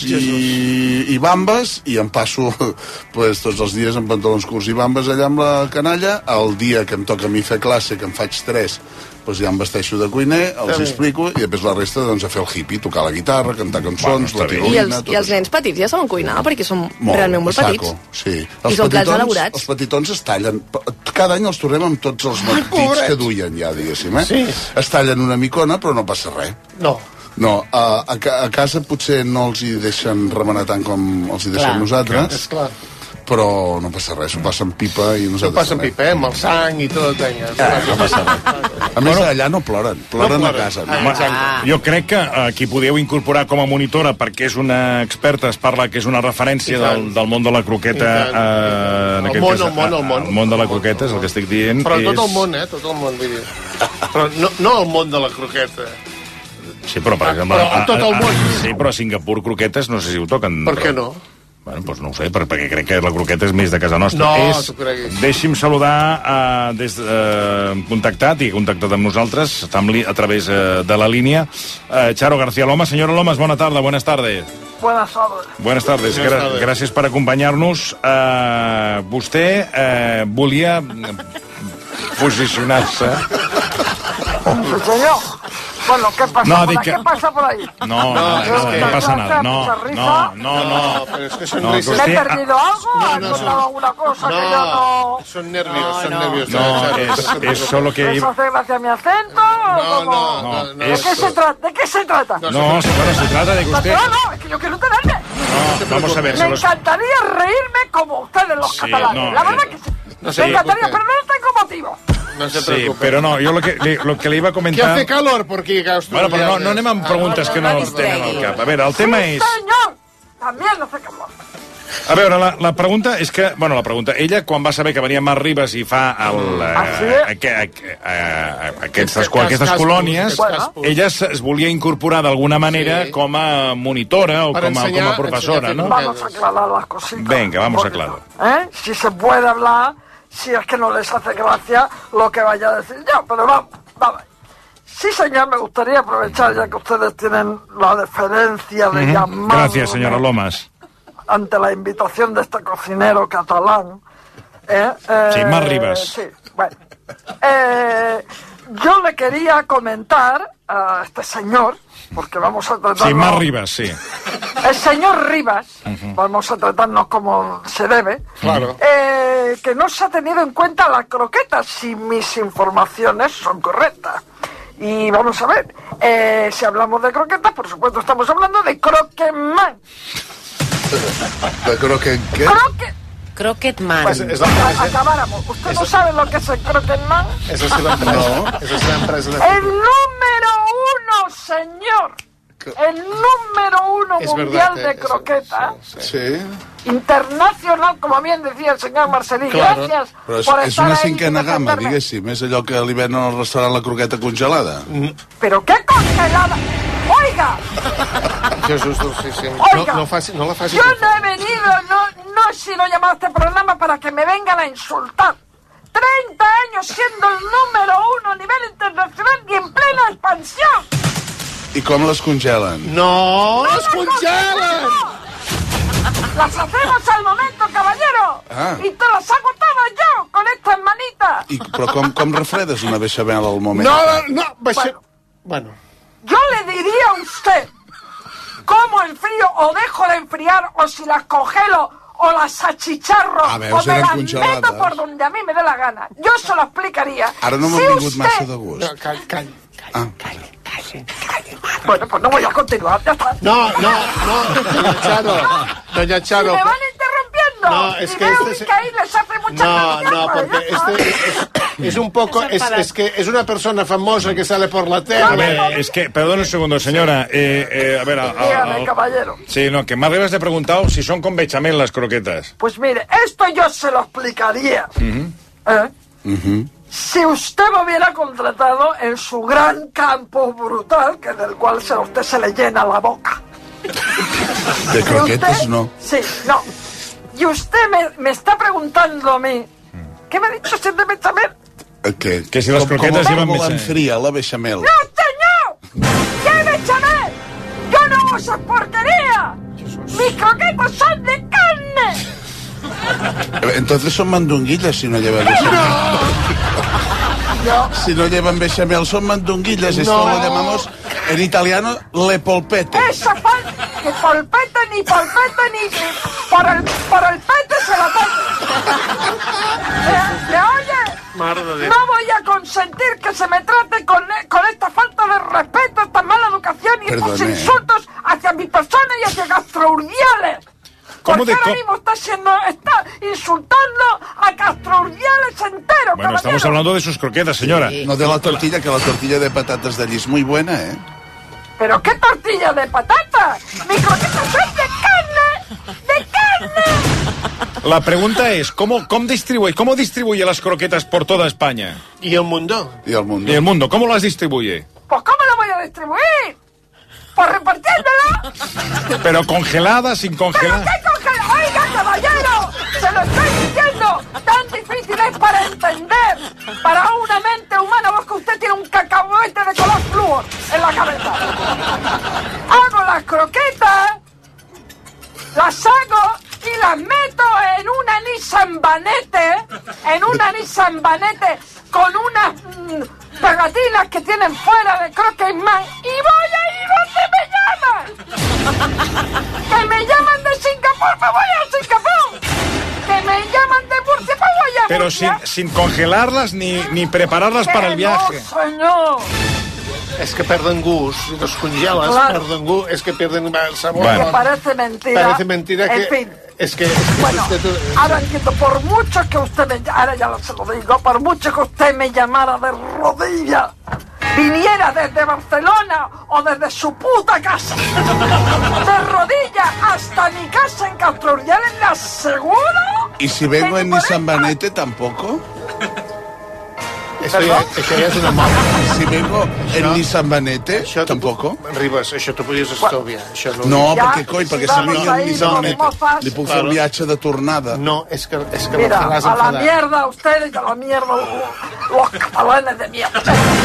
i bambes, i em passo pues, tots els dies amb pantalons curts i bambes allà amb la canalla. El dia que em toca a mi fer classe, que em faig 3, doncs ja em vesteixo de cuiner, els explico, i després la resta doncs, a fer el hippie, tocar la guitarra, cantar cançons, la tirolina...
I els nens petits ja saben cuinar, perquè són realment molt petits.
Sí.
I són plats elaborats.
Els petitons es tallen. Cada any els tornem amb tots els matins que duien ja, diguéssim. Es tallen una micona, però no passa res. No, a casa potser no els hi deixen remenar tant com els hi deixem nosaltres.
És clar.
Però no passa res, s'ho passen pipa i nosaltres...
S'ho passen pipa, amb el sang i tot.
No passa res. A més, allà no ploren a casa.
Jo crec que aquí podeu incorporar com a monitora, perquè és una experta, es parla que és una referència del món de la croqueta.
El
món de la croqueta és el que estic dient.
Però tot el món, tot el món, vull dir. Però no el món de la croqueta.
Sí, però per exemple...
Però tot el món.
Sí, però a Singapur croquetes no sé si ho toquen.
Per què no?
Bueno, doncs no ho sé, perquè crec que la croqueta és més de casa nostra.
No, t'ho creguis.
Deixi'm saludar contactat i contactat amb nosaltres a través de la línia Charo García Lomas. Señora Lomas, buenas tardes.
Buenas tardes.
Buenas tardes. Gràcies per acompanyar-nos. Vostè volia posicionar-se...
Sí, señor. Bueno, ¿qué pasa?
No,
¿Qué pasa por ahí?
No pasa nada. No.
Pero es que son risas.
¿Me he perdido algo? ¿He contado alguna cosa que yo no...?
Son nervios.
No, es solo que...
¿Eso hace gracia a mi acento?
No.
¿De qué se trata?
No, se trata de que usted...
No, es que yo quiero enterarme.
No, vamos a ver.
Me encantaría reírme como ustedes los catalanes. La verdad que sí. Me encantaría, pero no tengo motivo.
No se preocupe.
Sí, però no, jo lo que li iba a comentar...
Que hace calor por aquí,
Bueno, però no anem amb preguntes que no tenen al cap. A veure, el tema és...
Sí, senyor! També hace calor.
A veure, la pregunta és que... Bueno, la pregunta... Ella, quan va saber que venia Marc Ribas i fa aquestes colònies, ella es volia incorporar d'alguna manera com a monitora o com a professora, ¿no?
Vamos a aclarar las cositas.
Venga, vamos a aclarar.
Si se puede hablar... Si es que no les hace gracia lo que vaya a decir yo, pero vamos. Sí, señor, me gustaría aprovechar, ya que ustedes tienen la deferencia de llamar...
Gracias, señora Lomas.
Ante la invitación de este cocinero catalán.
Sí, Marc Ribas.
Sí, bueno. Yo le quería comentar a este señor, porque vamos a tratarlo...
Sí, Marc Ribas, sí.
El señor Ribas, vamos a tratarnos como se debe,
claro.
Que no se ha tenido en cuenta la croqueta, si mis informaciones son correctas. Y vamos a ver, si hablamos de croquetas, por supuesto estamos hablando de Croquetman.
¿De Croquet qué?
Croquetman.
Pues, acabáramos. ¿Usted no sabe lo que es el Croquetman?
Esa es la empresa. Esa es la empresa de...
El número 1, señor. El número 1 mundial de croqueta.
Sí.
Internacional, como bien decía el señor Marcelí.
Claro.
Gràcies
Però
por
és
estar
una
ahí.
cinquena gamma, diguéssim. És allò que li venen al restaurant la croqueta congelada.
¿Pero qué congelada? ¡Oiga!
Jesús,
Oiga,
no la facis.
yo no he venido, no he sido llamado a este programa para que me vengan a insultar. 30 años siendo el número 1 a nivel internacional y en plena expansión.
I com les congelen?
No, les congelen!
Las hacemos al momento, caballero. Y te las hago todas yo, con estas manitas.
Però com refredes una bechamel al moment?
Bueno.
Yo le diría a usted cómo enfrío o dejo de enfriar o si las congelo o las achicharro o me las meto por donde a mí me dé la gana. Yo se lo explicaría.
Ara no m'ha vingut massa de gust.
Calla.
Bueno, pues no voy a continuar, ya está.
No, doña Charo.
Si me van interrumpiendo.
No, es
y
que
veo
este
que ahí les hace mucha
No, porque es un poco... Es que es una persona famosa que sale por la tele.
A ver, es que, perdón un segundo, señora. A ver,
Dígame, caballero.
Sí, no, que más arriba le he preguntado si son con bechamel las croquetas.
Pues mire, esto yo se lo explicaría. Si usted me hubiera contratado en su gran campo brutal, que del cual a usted se le llena la boca.
De croquetes no.
Sí, no. Y usted me está preguntando a mí, ¿qué me ha dicho usted de bechamel?
Que si las croquetas llevan
bechamel. Com l'enfria, la bechamel?
¡No, señor! ¿Qué bechamel? ¡Yo no uso porquería! ¡Mis croquetas son de carne!
Entonces son mandonguillas si no llevan bechamel.
No.
Si no llevan bechamel son mandonguillas. Esto lo llamamos en italiano le polpette.
Esa falta que polpete ni por el pete se la pete. ¿Me oye? No voy a consentir que se me trate con esta falta de respeto, esta mala educación y estos insultos hacia mi persona y hacia Gastrourdiales. Porque ahora mismo está insultando a Gastrourdiales entero.
Bueno, estamos hablando de sus croquetas, señora.
No de la tortilla, que la tortilla de patatas de allí es muy buena, ¿eh?
¿Pero qué tortilla de patata? ¡Mi croquetas son de carne! ¡De carne!
La pregunta es, ¿cómo distribuye las croquetas por toda España?
¿Y el mundo?
Y el mundo.
¿Y el mundo? ¿Cómo las distribuye?
Pues ¿cómo las voy a distribuir? ¿Pues repartiéndolas?
¿Pero congeladas, sin congelar?
¿Pero qué congelada? ¡Oiga, caballero! ¡Se lo estoy diciendo! ¡Tan difícil es para entender! Para una mente humana, vos que usted tiene un cacahuete de color flúor en la cabeza. Hago las croquetas, las hago y las meto en una Nissan Vanette con unas pegatinas que tienen fuera de Croquetman y voy ahí donde me llaman. Que me llaman de Singapur, me voy a Singapur. Que me llaman de Murcia, me voy a
Pero
Murcia.
sin congelarlas ni prepararlas para el viaje.
No, señor.
Es que perden gust, si los congelas,
Claro.
perden gust, es que pierden el sabor.
Bueno.
Que parece mentira.
Parece mentira que...
En fin.
Es que
Bueno, ahora entiendo, por mucho que usted me... Ahora ya se lo digo, por mucho que usted me llamara de rodillas, viniera desde Barcelona o desde su puta casa, de rodillas hasta mi casa en Gastrourdiales, ¿le aseguro?
¿Y si vengo en Nissan Vanette tampoco?
Això ja és una mala.
Si vengo en Nissan Vanette, tampoco?
Ribas, això t'ho podies estalviar.
No, perquè, coi, perquè si vengo en Nissan Vanette li puc fer el viatge de tornada.
No, és que
Mira, a la mierda ustedes y a la mierda los catalanes de mierda.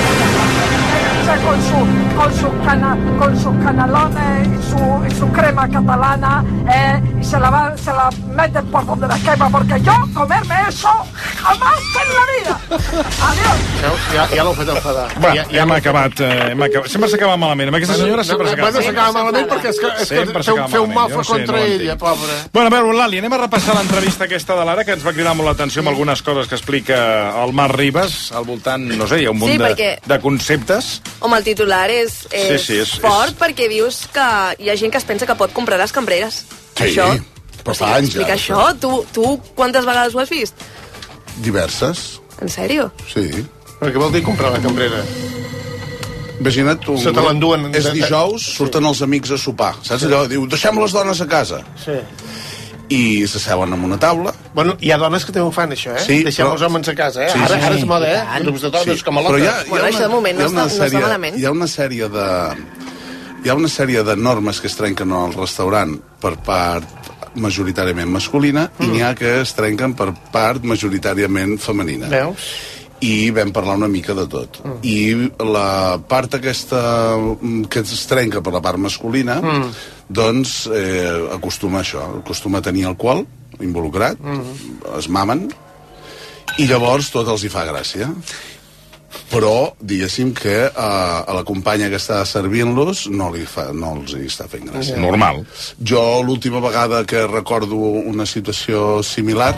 Con sus canalones y su crema catalana y se la meten por donde la quema, porque yo comerme eso jamás en la vida. Adiós.
Ja l'heu fet enfadar.
Va, ja hem acabat. Sempre s'acaba malament. Amb aquesta senyora sempre s'acaba
malament. S'acaba malament perquè és que feu mafa contra ella, pobra.
Bueno, a veure, Lali, anem a repassar l'entrevista aquesta de l'ara, que ens va cridar molt l'atenció amb algunes coses que explica el Marc Ribas, al voltant, no sé, hi ha un munt de conceptes.
Home, el titular és fort perquè dius que hi ha gent que es pensa que pot comprar les cambreres.
Sí,
això,
però fa anys ja.
Explica això. Tu quantes vegades ho has vist?
Diverses.
En sèrio?
Sí.
Però què vol dir comprar la cambrera?
Imagina't tu...
Se te l'enduen...
És dijous, surten els amics a sopar. Saps allò? Diu, deixem les dones a casa.
Sí.
I s'asseuen en una taula.
Bueno, hi ha dones que també ho fan, això, eh?
Sí,
deixem els homes a casa, eh?
Sí,
ara és moda, eh? Grups de dones com a
Però
bueno, això de moment no està malament.
Hi ha una sèrie hi ha una sèrie de normes que es trenquen al restaurant per part majoritàriament masculina i n'hi ha que es trenquen per part majoritàriament femenina.
Veus?
I vam parlar una mica de tot. I la part aquesta que es trenca per la part masculina, doncs acostuma a això, acostuma a tenir alcohol involucrat, es mamen, i llavors tot els hi fa gràcia. Però, diguéssim que a la companya que està servint-los no els hi està fent gràcia.
Normal.
Jo l'última vegada que recordo una situació similar,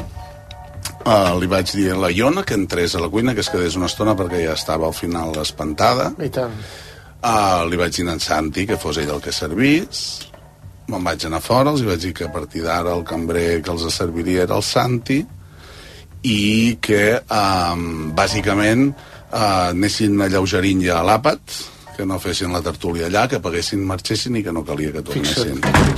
li vaig dir a la Iona que entrés a la cuina, que es quedés una estona perquè ja estava al final espantada.
I tant.
Li vaig dir a en Santi que fos ell el que servís. Me'n vaig anar fora, els vaig dir que a partir d'ara el cambrer que els serviria era el Santi i que bàsicament anessin alleugerint ja a l'àpat, que no fessin la tertúlia allà, que paguessin, marxessin i que no calia que tornessin.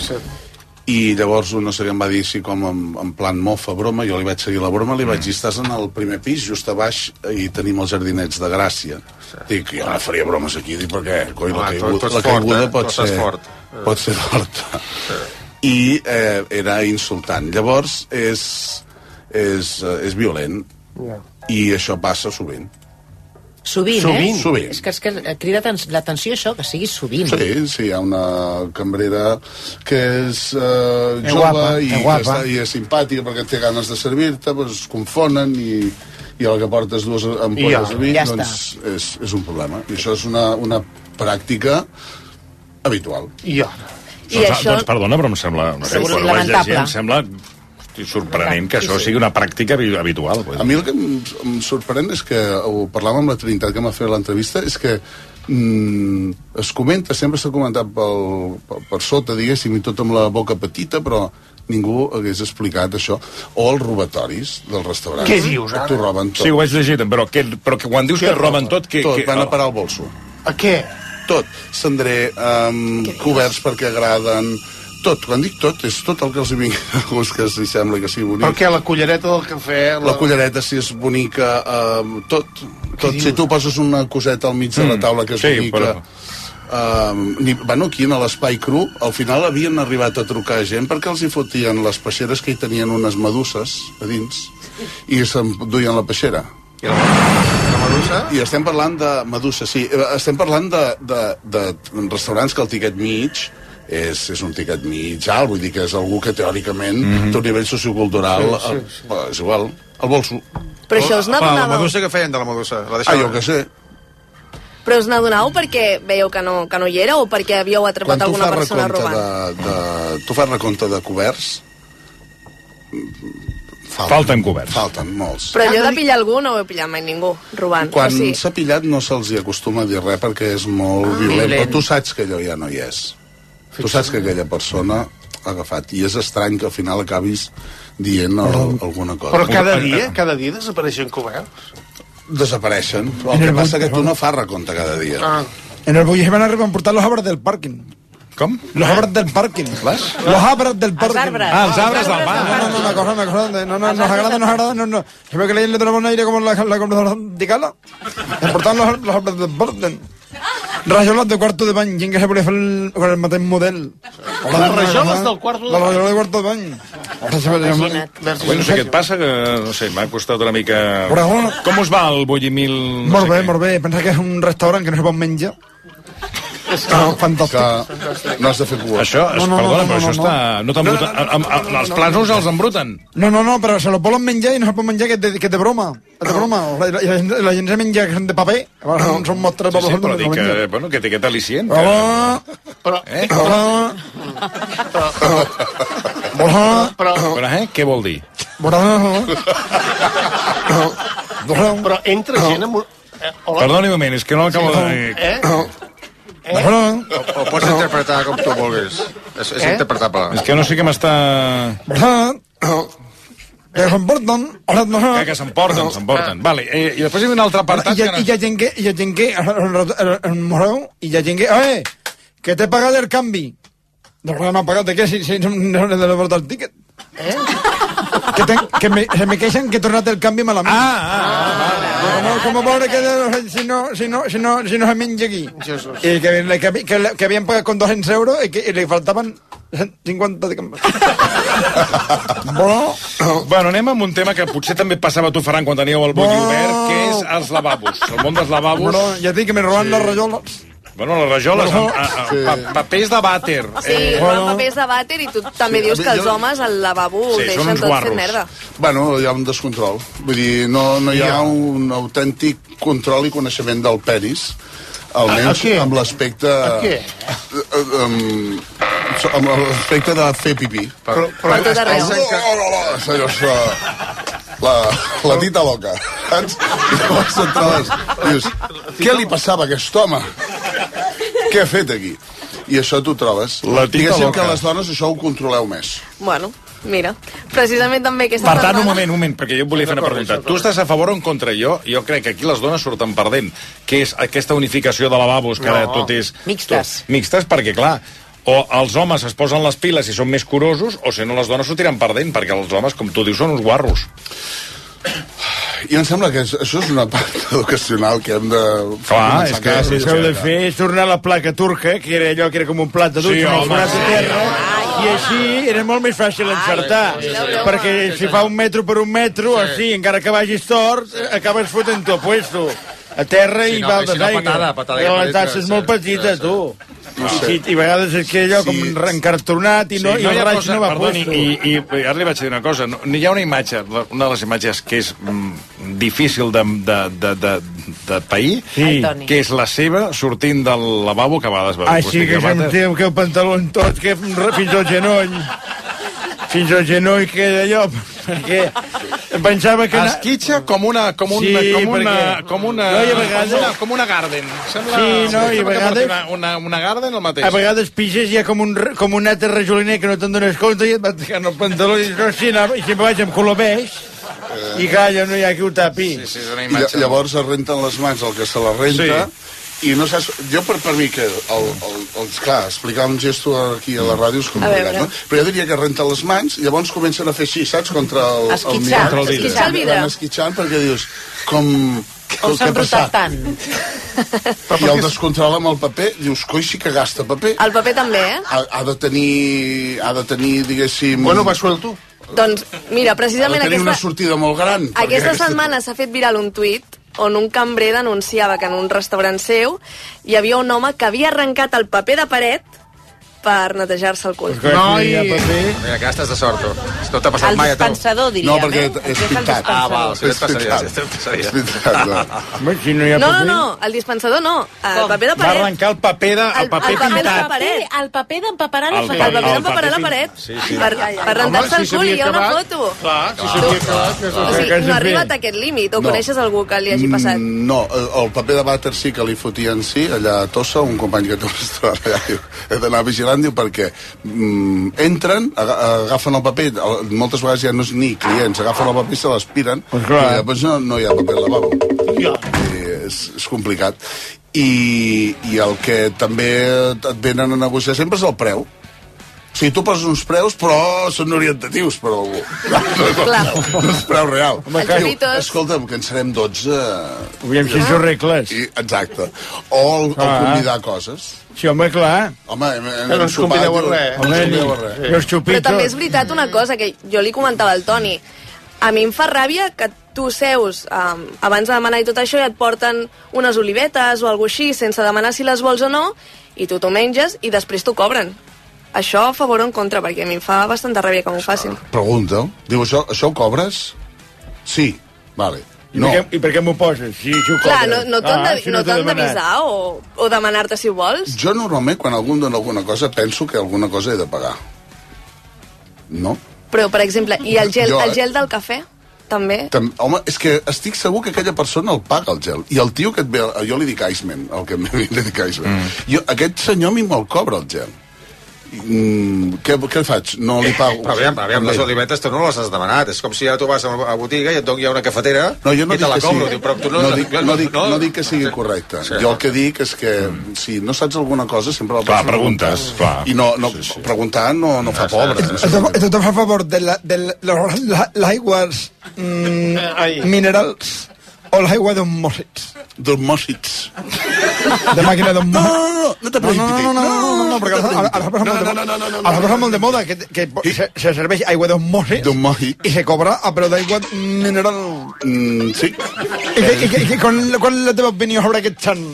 I llavors no sé què em va dir, així com en plan mofa, broma, jo li vaig seguir la broma, li vaig dir, estàs en el primer pis, just a baix, i tenim els jardinets de Gràcia. Dic, jo no faria bromes aquí, dic, per què? Coi, la caiguda pot ser forta. I era insultant. Llavors és violent, i això passa sovint.
Sovint.
Sovint.
És que crida l'atenció això, que sigui sovint.
Sí, hi ha una cambrera que és jove i és simpàtica perquè té ganes de servir-te, doncs es confonen i a la que portes dues ampolles de vi, doncs és un problema. I això és una pràctica habitual.
Doncs perdona, però em sembla...
lamentable.
Em sembla sorprenent que això sigui una pràctica habitual.
A mi el que em sorprèn és que, ho parlàvem amb la Trinitat que m'ha fet l'entrevista, és que es comenta, sempre s'ha comentat per sota, diguéssim, i tot amb la boca petita, però ningú hagués explicat això. O els robatoris dels restaurants.
Què dius, ara?
T'ho roben tot.
Sí, ho vaig llegir, però quan dius que roben tot...
Tot, van a parar al bolso.
A què?
Tot. Cendrer, coberts perquè agraden... Tot, quan dic tot, és tot el que els hi vingui a gust, que s'hi sembla que sigui bonic.
Per què? La cullereta del cafè... La cullereta,
si és bonica, tot. Si tu poses una coseta al mig de la taula que és bonica... Bueno, aquí a l'Espai Cru, al final havien arribat a trucar gent perquè els hi fotien les peixeres que hi tenien unes meduses a dins i s'enduien la peixera.
I la medusa?
I estem parlant de medusa, sí. Estem parlant de restaurants que el tiquet mig és un tiquet mig alt, vull dir que és algú que teòricament té un nivell sociocultural, és igual, el bolso.
Però això us n'adonàveu?
La medusa, què feien de la medusa?
Jo què sé.
Però us n'adonàveu perquè veieu que no hi era o perquè havíeu atrapat alguna persona robant?
Tu fas recompte de coberts?
Falten coberts.
Falten molts.
Però allò de pillar algú no ho heu pillat mai ningú, robant.
Quan s'ha pillat no se'ls hi acostuma a dir res perquè és molt violent, però tu saps que allò ja no hi és. Tu saps que aquella persona ha agafat, i és estrany que al final acabis dient alguna cosa.
Però cada dia desapareixen coberts?
Desapareixen, però el que passa que tu no fas recompte cada dia.
En el Bullis van arribar a portar los arbres del parking.
Com?
Los arbres del parking. Los arbres del parking.
Els arbres del parking.
Una cosa, nos agrada, no. Se ve que le damos un aire como la compradora de Cala. Portaban los arbres del parking. Rajoles de quarto de bany, gent que se volia fer con el mateix model.
Les rajoles del quarto de bany?
Les rajoles del quarto de bany.
No sé què et passa, que no sé, m'ha costat una mica... Com us va el Bullimil?
Molt bé. Pensa que és un restaurant que no se pot menjar. Fantàstic.
No has de fer cua.
Perdona, però això està... No t'embruten... Els plans us els embruten.
No, però se lo volen menjar i no se pot menjar, que és de broma. La gent se menja que són de paper. Són mostres...
Sí, però dic que té aquest al·licient. Però, què vol dir?
Però entra gent amb...
Perdoni un moment, és que no l'acabo de...
Ho pots interpretar com tu vulguis. És interpretable.
És que no sé què m'està...
Que s'emporten.
Que s'emporten. Vale, i després hi ha un altre apartat...
I hi ha gent que... I hi ha gent que te pagat el canvi. No m'ha pagat de què si no he de portar el tiquet. Que me queixen que he tornat el canvi malament. Com veure que si no se menja aquí. I que havien pagat con 200 euros i que li faltaven 50 de canvi.
Bueno, anem amb un tema que potser també passava a tu, Ferran, quan teníeu el bulli obert, que és els lavabos. El món dels lavabos.
Ja dic que me roban les rajoles.
Bueno, les rajoles, papers de vàter.
Sí, fan papers de vàter i tu també dius que els homes al lavabo deixen tot fet merda.
Bueno, hi ha un descontrol. Vull dir, no hi ha un autèntic control i coneixement del penis, almenys amb l'aspecte... amb l'aspecte de fer pipí.
Per tot arreu.
La tita loca. Dius, què li passava a aquest home? Què ha fet aquí? I això t'ho trobes. Diguéssim que les dones això ho controleu més.
Bueno, mira, precisament també aquesta
setmana... Per tant, un moment, perquè jo et volia fer una pregunta. Tu estàs a favor o en contra? Jo crec que aquí les dones surten perdent, que és aquesta unificació de lavabos, que ara tot és... Mixtes, perquè, clar, o els homes es posen les piles i són més curosos, o si no les dones sortiran perdent, perquè els homes, com tu dius, són uns guarros.
I em sembla que això és una part educacional que hem de...
Clar, és que si s'heu de fer és tornar a la placa turca, que era allò que era com un plat de dutxa, amb el forat de terra, i així era molt més fàcil encertar, perquè si fa 1 metro per 1 metro, així, encara que vagis tort, acabes fotent-ho puesto a terra i va de l'aigua. Però la tassa és molt petita, tu. I a vegades és que allò com encartonat i el raig no va puesto.
I ara li vaig dir una cosa, hi ha una imatge, una de les imatges que és difícil de pair, que és la seva sortint del lavabo, que a vegades...
Sí, que el pantaló tot, que fins al genoll. Fins al genoll queda allò, perquè pensava que...
Esquitxa com una garden.
Sí, no, i a vegades...
Una garden el mateix.
A vegades pixes ja com un altre rajoliner que no te'n dones compte i et vas ficant el pantaló i no, si me'n vaig amb color beix i calla, no hi ha qui ho tapi.
I llavors es renten les mans el que se la renta. I no saps... Jo, per mi, que clar, explicar un gesto aquí a la ràdio és complicat, no? Però jo diria que renta les mans i llavors comencen a fer així, saps? Contra el
esquitxar el vidre.
Esquitxant perquè dius, com
s'han rotat tant?
I el descontrol amb el paper, dius, coi, sí que gasta paper.
El paper també,
Ha de tenir, diguéssim...
Bueno, va suelto.
Doncs, mira, precisament
Ha de tenir una sortida molt gran.
Aquesta setmana s'ha fet viral un tuit on un cambrer denunciava que en un restaurant seu hi havia un home que havia arrencat el paper de paret per netejar-se el cul.
Mira, que estàs de sort, tu. No t'ha passat mai a tu.
El dispensador, diríem.
No, perquè és pintat.
Val, si no et passaria.
No, el dispensador no. El paper de paret.
Va arrencar el paper pintat.
El paper d'empaparar la paret.
El paper d'empaparar la paret. Per rentar-se el cul i hi ha una foto.
Clar, si s'havia acabat...
No ha arribat a aquest límit, o coneixes algú que li hagi passat?
No, el paper de vàter sí que li fotien, allà a Tossa, un company que té un restaurant allà, diu, he d'anar vigilant, diu, perquè entren, agafen el paper, moltes vegades ja no és ni clients, agafen el paper i se l'aspiren, i llavors no hi ha paper al lavabo. És complicat. I el que també et venen a negociar sempre és el preu. O sigui, tu poses uns preus, però són orientatius per algú. No és preu real. Escolta'm, que en serem 12...
Aviam si ens ho arregles.
Exacte. O el convidar coses.
Sí, home, clar.
Home,
no ens convideu a res.
Però també és veritat una cosa, que jo li comentava al Toni. A mi em fa ràbia que tu seus abans de demanar i tot això i et porten unes olivetes o alguna així sense demanar si les vols o no, i tu t'ho menges i després t'ho cobren. Això a favor o en contra, perquè a mi em fa bastanta ràbia que m'ho facin.
Pregunta, diu, això ho cobres? Sí, vale. No.
I per què m'ho poses? Si ho
clar, no t'han d'avisar o demanar-te si ho vols?
Jo normalment, quan algú em dona alguna cosa, penso que alguna cosa he de pagar. No?
Però, per exemple, i el gel del cafè? També?
Home, és que estic segur que aquella persona el paga, el gel. I el tio que et ve... Jo li dic Iceman, el que li dic Iceman. Aquest senyor a mi me'l cobra, el gel. Què faig? No li pago.
Però aviam, les olivetes tu no les has demanat. És com si ara tu vas a la botiga i et doni una cafetera i te la cobro.
No dic que sigui correcte. Jo el que dic és que si no saps alguna cosa sempre la pots
preguntar.
I preguntar no fa pobre.
Esto te fa favor de las aigües minerals o l'aigua d'osmòsits?
D'osmòsits.
De màquina d'osmòsits.
No te preocupis.
No, perquè ara posa molt de moda que se serveix aigua d'osmòsit i se cobra a preu d'aigua mineral.
Sí.
I qual és la teva opinió sobre aquest sant?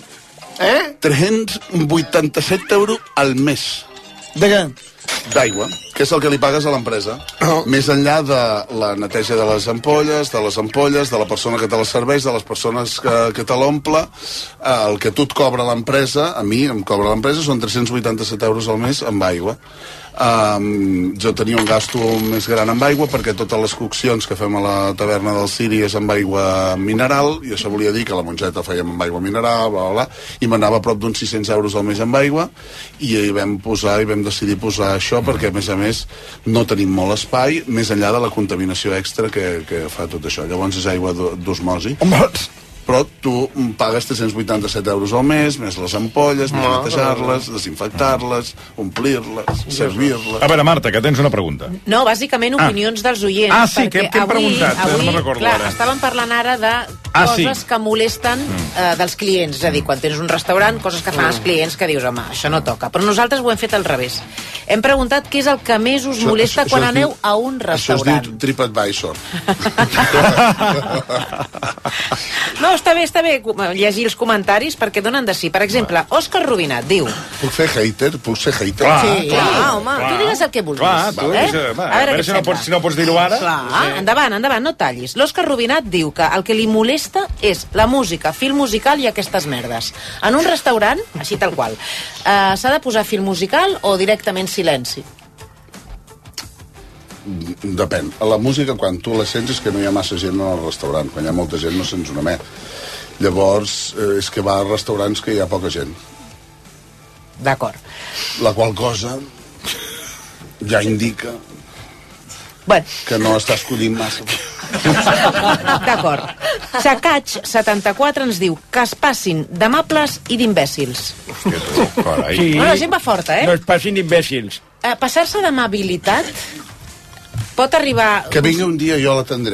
387 euros al mes.
De què?
D'aigua, que és el que li pagues a l'empresa. Més enllà de la neteja de les ampolles, de la persona que te les serveix, de les persones que te l'omple, el que tu et cobra l'empresa, a mi em cobra l'empresa, són 387 euros al mes amb aigua. Jo tenia un gasto més gran amb aigua perquè totes les coccions que fem a la taverna del Ciri és amb aigua mineral, i això volia dir que la mongeta fèiem amb aigua mineral, i m'anava a prop d'uns 600 euros al mes amb aigua, i vam decidir posar això perquè a més no tenim molt espai més enllà de la contaminació extra que fa tot això. Llavors és aigua d'osmosi. Però tu pagues 387 euros al mes, més les ampolles, més netejar-les, desinfectar-les, omplir-les, servir-les...
A veure, Marta, que tens una pregunta.
No, bàsicament opinions dels oients.
Ah, sí, què hem preguntat? No recordo
clar,
ara.
Estàvem parlant ara de coses que molesten dels clients. És a dir, quan tens un restaurant, coses que fan els clients que dius, home, això no toca. Però nosaltres ho hem fet al revés. Hem preguntat què és el que més us molesta quan aneu a un restaurant.
Això es diu TripAdvisor.
No, està bé llegir els comentaris perquè donen de sí. Per exemple, Òscar Rubinat diu...
Puc ser hater?
Home, tu digues el que vulguis.
A veure si no pots dir-ho ara.
Endavant, no tallis. L'Òscar Rubinat diu que el que li molesta és la música, fil musical i aquestes merdes. En un restaurant, així tal qual, s'ha de posar fil musical o directament silenci?
Depèn. La música, quan tu la sents, és que no hi ha massa gent al restaurant. Quan hi ha molta gent no sents una me. Llavors, és que va a restaurants que hi ha poca gent.
D'acord.
La qual cosa ja indica que no està escollint massa.
D'acord. Sacatx74 ens diu que es passin d'amables i d'imbècils.
Sí.
La gent va forta,
No es passin d'imbècils.
Passar-se d'amabilitat pot arribar...
Que vingui un dia, jo l'atendré.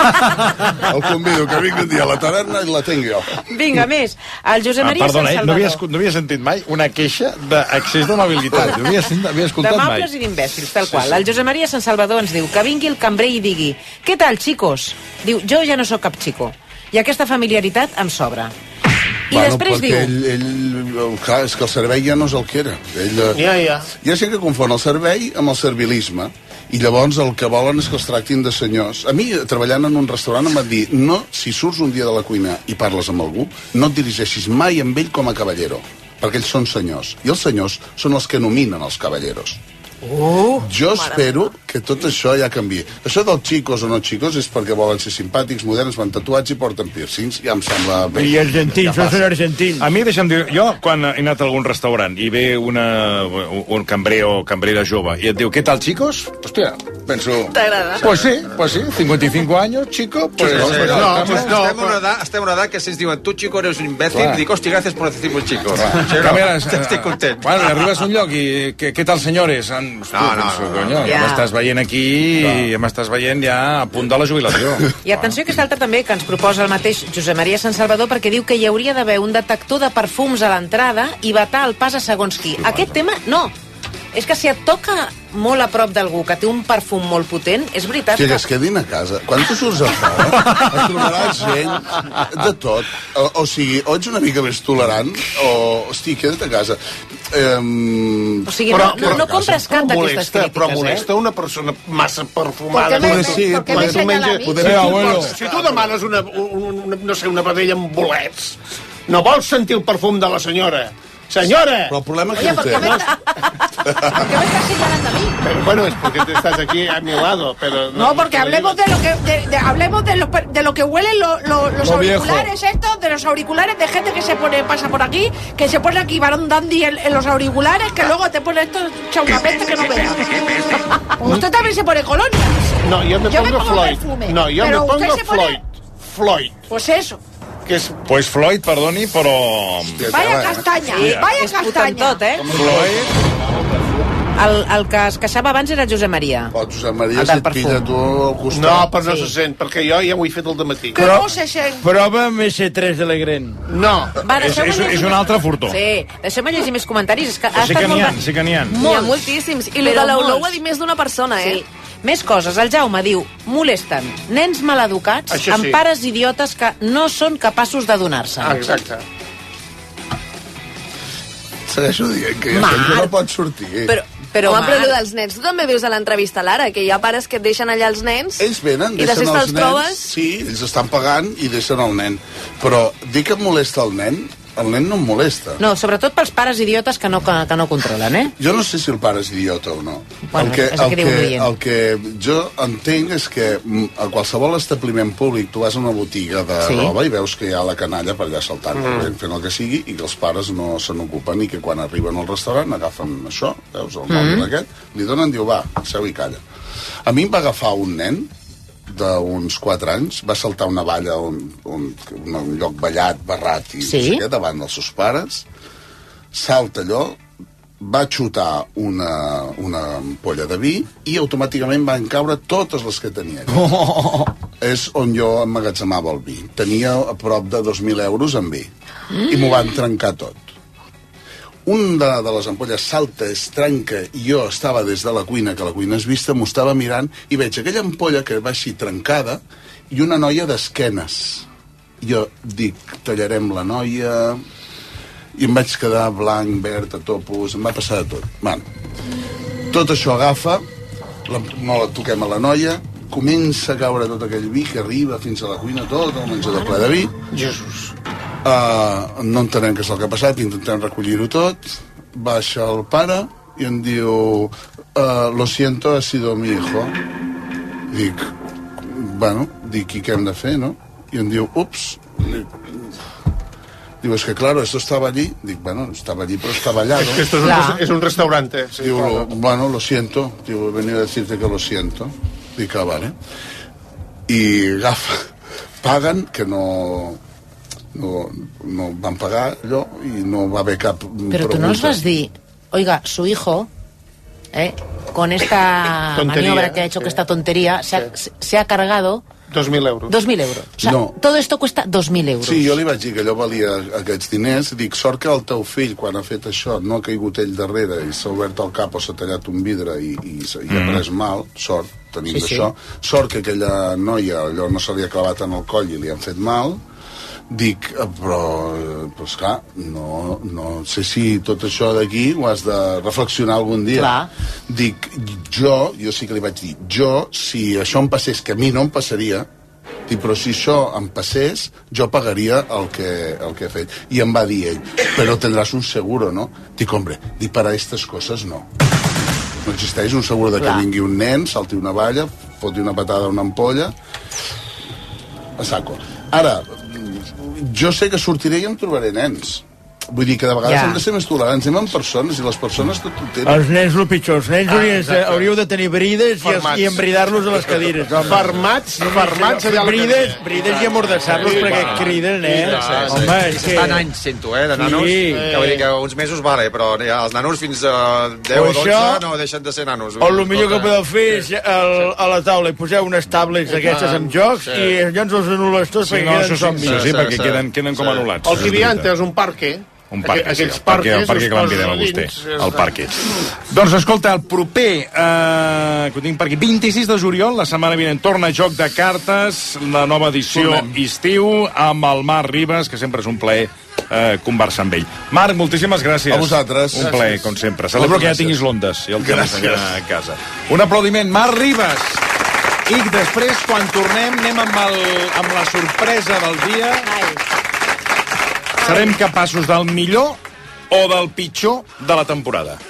El convido, que vingui un dia a la taverna i l'atenc jo.
Vinga, més. El Josep Maria Sant Salvador.
No havia sentit mai una queixa d'accés d'amabilitat. No havia escoltat mai.
D'amables i d'imbècils, tal qual. El Josep Maria Sant Salvador ens diu que vingui el cambrer i digui «Què tal, xicos?» Diu «Jo ja no sóc cap xico». I aquesta familiaritat em sobra. I després diu...
Clar, és que el servei ja no és el que era. Hi ha gent que confon el servei amb el servilisme. I llavors el que volen és que els tractin de senyors. A mi, treballant en un restaurant, em van dir no, si surts un dia de la cuina i parles amb algú, no et dirigeixis mai amb ell com a caballero, perquè ells són senyors. I els senyors són els que nominen els caballeros. Jo espero que tot això ja canviï. Això dels xicos o no xicos és perquè volen ser simpàtics, moderns, van tatuats i porten piercings. Ja em sembla bé.
I argentins, no són argentins.
A mi, deixa'm dir, jo quan he anat a algun restaurant i ve un cambrer o cambrera jove i et diu, ¿qué tal, chicos? Hòstia, penso...
T'agrada?
Pues sí, 55 años, chico. Pues no.
Estem en una edat que si ens diuen, tu, chico, eres un imbécil, dic, hòstia, gràcies por decirme chico. Estic content.
Bueno, arribes a un lloc i, ¿qué tal, señores? M'estàs veient aquí i m'estàs veient ja a punt de la jubilació.
I atenció a aquesta altra també que ens proposa el mateix Josep Maria Sant Salvador, perquè diu que hi hauria d'haver un detector de perfums a l'entrada i vetar el pas a segons qui. Aquest tema, no. És que si et toca molt a prop d'algú que té un perfum molt potent, és veritat
que es quedin a casa. Quan tu surts a fora, et trobaràs gent de tot. O sigui, o ets una mica més tolerant, o, hosti, queda't a casa.
O sigui, no compres cap d'aquestes crítiques,
però molesta una persona massa perfumada.
Si tu demanes una vedella amb bolets, no vols sentir el perfum de la senyora.
Señora.
Pero el problema
Oye, ¿por qué me estás señalando a mí?
Pero bueno, es porque tú estás aquí a mi lado, pero...
No, porque hablemos de lo que hablemos de lo que huelen los auriculares estos, de los auriculares de gente que pasa por aquí, que se pone aquí varón dandy en los auriculares, que luego te pone esto hecha una peste que no veas. Usted también se pone colonia.
No, yo me pongo Floyd.
Perfume,
No, yo me pongo Floyd.
Pues eso.
Que és...
Pues Floyd, perdoni, però...
Vaya castaña, vaya castaña.
Tot, eh?
Floyd...
El que es queixava abans era Josep Maria.
Josep Maria, si et pilla tu al costat.
No, però no se sent, perquè jo ja ho he fet el dematí.
Que no se sent.
Prova amb S3 de l'Egren.
No.
Va,
és un altre furtó.
Sí, deixeu-me llegir més comentaris. És que
sí que n'hi ha, sí que n'hi ha.
N'hi ha moltíssims. I el de l'olor ho ha dit més d'una persona, eh?
Sí. Més coses. El Jaume diu: molesten nens maleducats amb pares idiotes que no són capaços d'adonar-se.
Exacte.
Segueixo dient que no pot sortir.
Però home, però dels nens, tu també dius a l'entrevista, Lara, que hi ha pares que et deixen allà els nens.
Ells venen,
i
deixen els nens.
Trobes...
Sí, ells estan pagant i deixen el nen. Però dir que em molesta el nen no em molesta.
No, sobretot pels pares idiotes que no controlen, eh?
Jo no sé si el pare és idiota o no.
Bueno,
el que jo entenc és que a qualsevol establiment públic tu vas a una botiga de roba i veus que hi ha la canalla per allà saltant, fent el que sigui, i que els pares no se n'ocupen i que quan arriben al restaurant agafen això, veus, el mòbil aquest, li donen, diu, va, seu i calla. A mi em va agafar un nen d'uns 4 anys, va saltar una valla un lloc ballat, barrat i no sé què, davant dels seus pares, salta allò, va xutar una ampolla de vi i automàticament van caure totes les que tenia. És on jo emmagatzemava el vi. Tenia a prop de 2.000 euros en vi i m'ho van trencar tot. Un de les ampolles salta, es trenca, i jo estava des de la cuina, que la cuina és vista, m'ho estava mirant, i veig aquella ampolla que va així trencada, i una noia d'esquenes. Jo dic, tallarem la noia, i em vaig quedar blanc, verd, a topos, em va passar de tot. Bueno, tot això agafa, no la toquem a la noia, comença a caure tot aquell vi que arriba fins a la cuina, tot el menjador ple de vi.
Jesús.
No entenem què és el que ha passat, intentem recollir-ho tot, baixa el pare i em diu lo siento, ha sido mi hijo. Dic, i què hem de fer, no? I em diu, ups. Diu, es que claro, esto estaba allí. Dic, bueno, estaba allí, pero estaba allá, ¿no?
Es que esto es un restaurante. Sí,
diu, claro. Bueno, lo siento. Diu, he venido a decirte que lo siento. Dic, vale. I agafa, paguen, que no van pagar allò i no va haver cap
Però tu no els vas dir, oiga, su hijo, con esta maniobra que ha hecho, esta tontería, se ha cargado
2.000 euros.
2.000 euros. O sea, no. Todo esto cuesta 2.000 euros.
Sí, jo li vaig dir que allò valia aquests diners. Dic, sort que el teu fill, quan ha fet això, no ha caigut ell darrere i s'ha obert el cap o s'ha tallat un vidre i ha pres mal. Sort, tenim d'això. Sort que aquella noia, allò no se li ha clavat en el coll i li han fet mal. Dic, però esclar, no sé si tot això d'aquí ho has de reflexionar algun dia.
Clar.
Dic, jo sí que li vaig dir, si això em passés, que a mi no em passaria, dic, però si això em passés, jo pagaria el que he fet. I em va dir ell, però tendràs un seguro, ¿no? Dic, hombre, para estas cosas no. No existeix un seguro de que vingui un nen, salti una valla, foti una patada a una ampolla, a saco. Ara, jo sé que sortiré i em trobaré nens. Vull dir que de vegades hem de ser més tolerants. Anem amb persones i les persones tot ho tenen.
Els nens, el pitjor. Els nens hauríeu de tenir brides i embridar-los a les cadires.
Fermats
brides i amordassar-los perquè criden,
Home, és que... Estan anys, sento, de nanos. Que vull dir que uns mesos vale, però els nanos fins a 10 o 12 no deixen de ser nanos.
O el millor que podeu fer és a la taula i poseu unes tablets d'aquestes amb jocs i llavors els anul·les tots perquè queden zombis.
Sí, perquè queden com anul·lats.
El Kiviante és un parque.
Un parque, sí, el parque que l'envidem a vostè, el parque. Doncs escolta, el proper, que ho tinc per aquí, 26 de juliol, la setmana vinent, torna Joc de Cartes, la nova edició estiu, amb el Marc Ribas, que sempre és un plaer conversar amb ell. Marc, moltíssimes gràcies.
A vosaltres.
Un plaer, com sempre. Celebro que ja tinguis l'Ondes i el tens allà a casa. Un aplaudiment, Marc Ribas. I després, quan tornem, anem amb la sorpresa del dia. Serem capaços del millor o del pitjor de la temporada.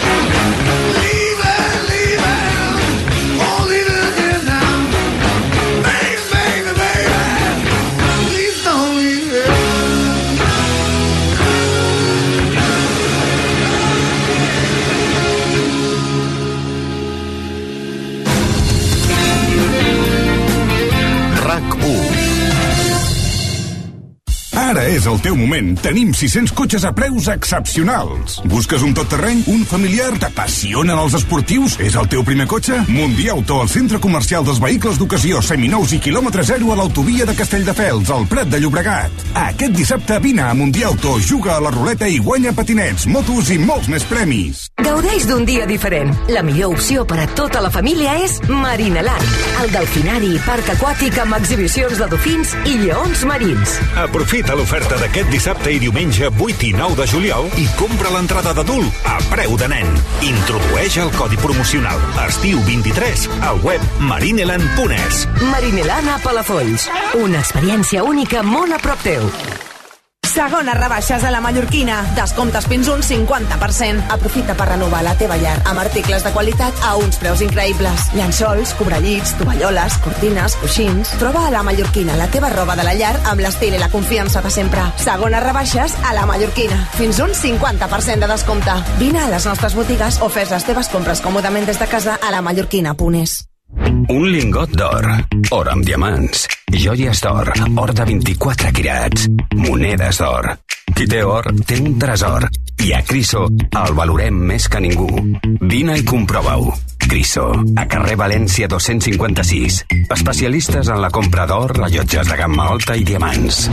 Ara és el teu moment. Tenim 600 cotxes a preus excepcionals. Busques un tot-terreny? Un familiar? T'apassionen els esportius? És el teu primer cotxe? Mundiauto, el centre comercial dels vehicles d'ocasió, seminous i quilòmetre zero a l'autovia de Castelldefels, al Prat de Llobregat. Aquest dissabte vine a Mundiauto, juga a la ruleta i guanya patinets, motos i molts més premis.
Gaudeix d'un dia diferent. La millor opció per a tota la família és Marineland, el delfinari i parc aquàtic amb exhibicions de dofins i lleons marins.
Aprofita l'oferta d'aquest dissabte i diumenge 8 i 9 de juliol i compra l'entrada d'adult a preu de nen. Introdueix el codi promocional Estiu 23 al web marineland.es.
Marineland a Palafolls. Una experiència única molt a prop teu.
Segones rebaixes a la Mallorquina. Descomptes fins un 50%. Aprofita per renovar la teva llar amb articles de qualitat a uns preus increïbles. Llençols, cobrellits, tovalloles, cortines, coixins. Troba a la Mallorquina la teva roba de la llar amb l'estil i la confiança de sempre. Segones rebaixes a la Mallorquina. Fins un 50% de descompte. Vine a les nostres botigues o fes les teves compres còmodament des de casa a lamallorquina.es.
Un lingot d'or, or amb diamants, joies d'or, or de 24 quirats, monedes d'or. Qui té or, té un tresor. I a Criso el valorem més que ningú. Vine i comprova-ho. Criso, a carrer València 256. Especialistes en la compra d'or, rellotges de gamma alta i diamants.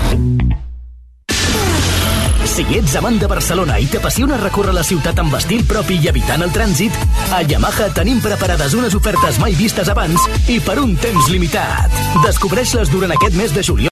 Si ets amant de Barcelona i t'apassiona recórrer la ciutat amb estil propi i evitant el trànsit, a Yamaha tenim preparades unes ofertes mai vistes abans i per un temps limitat. Descobreix-les durant aquest mes de juliol.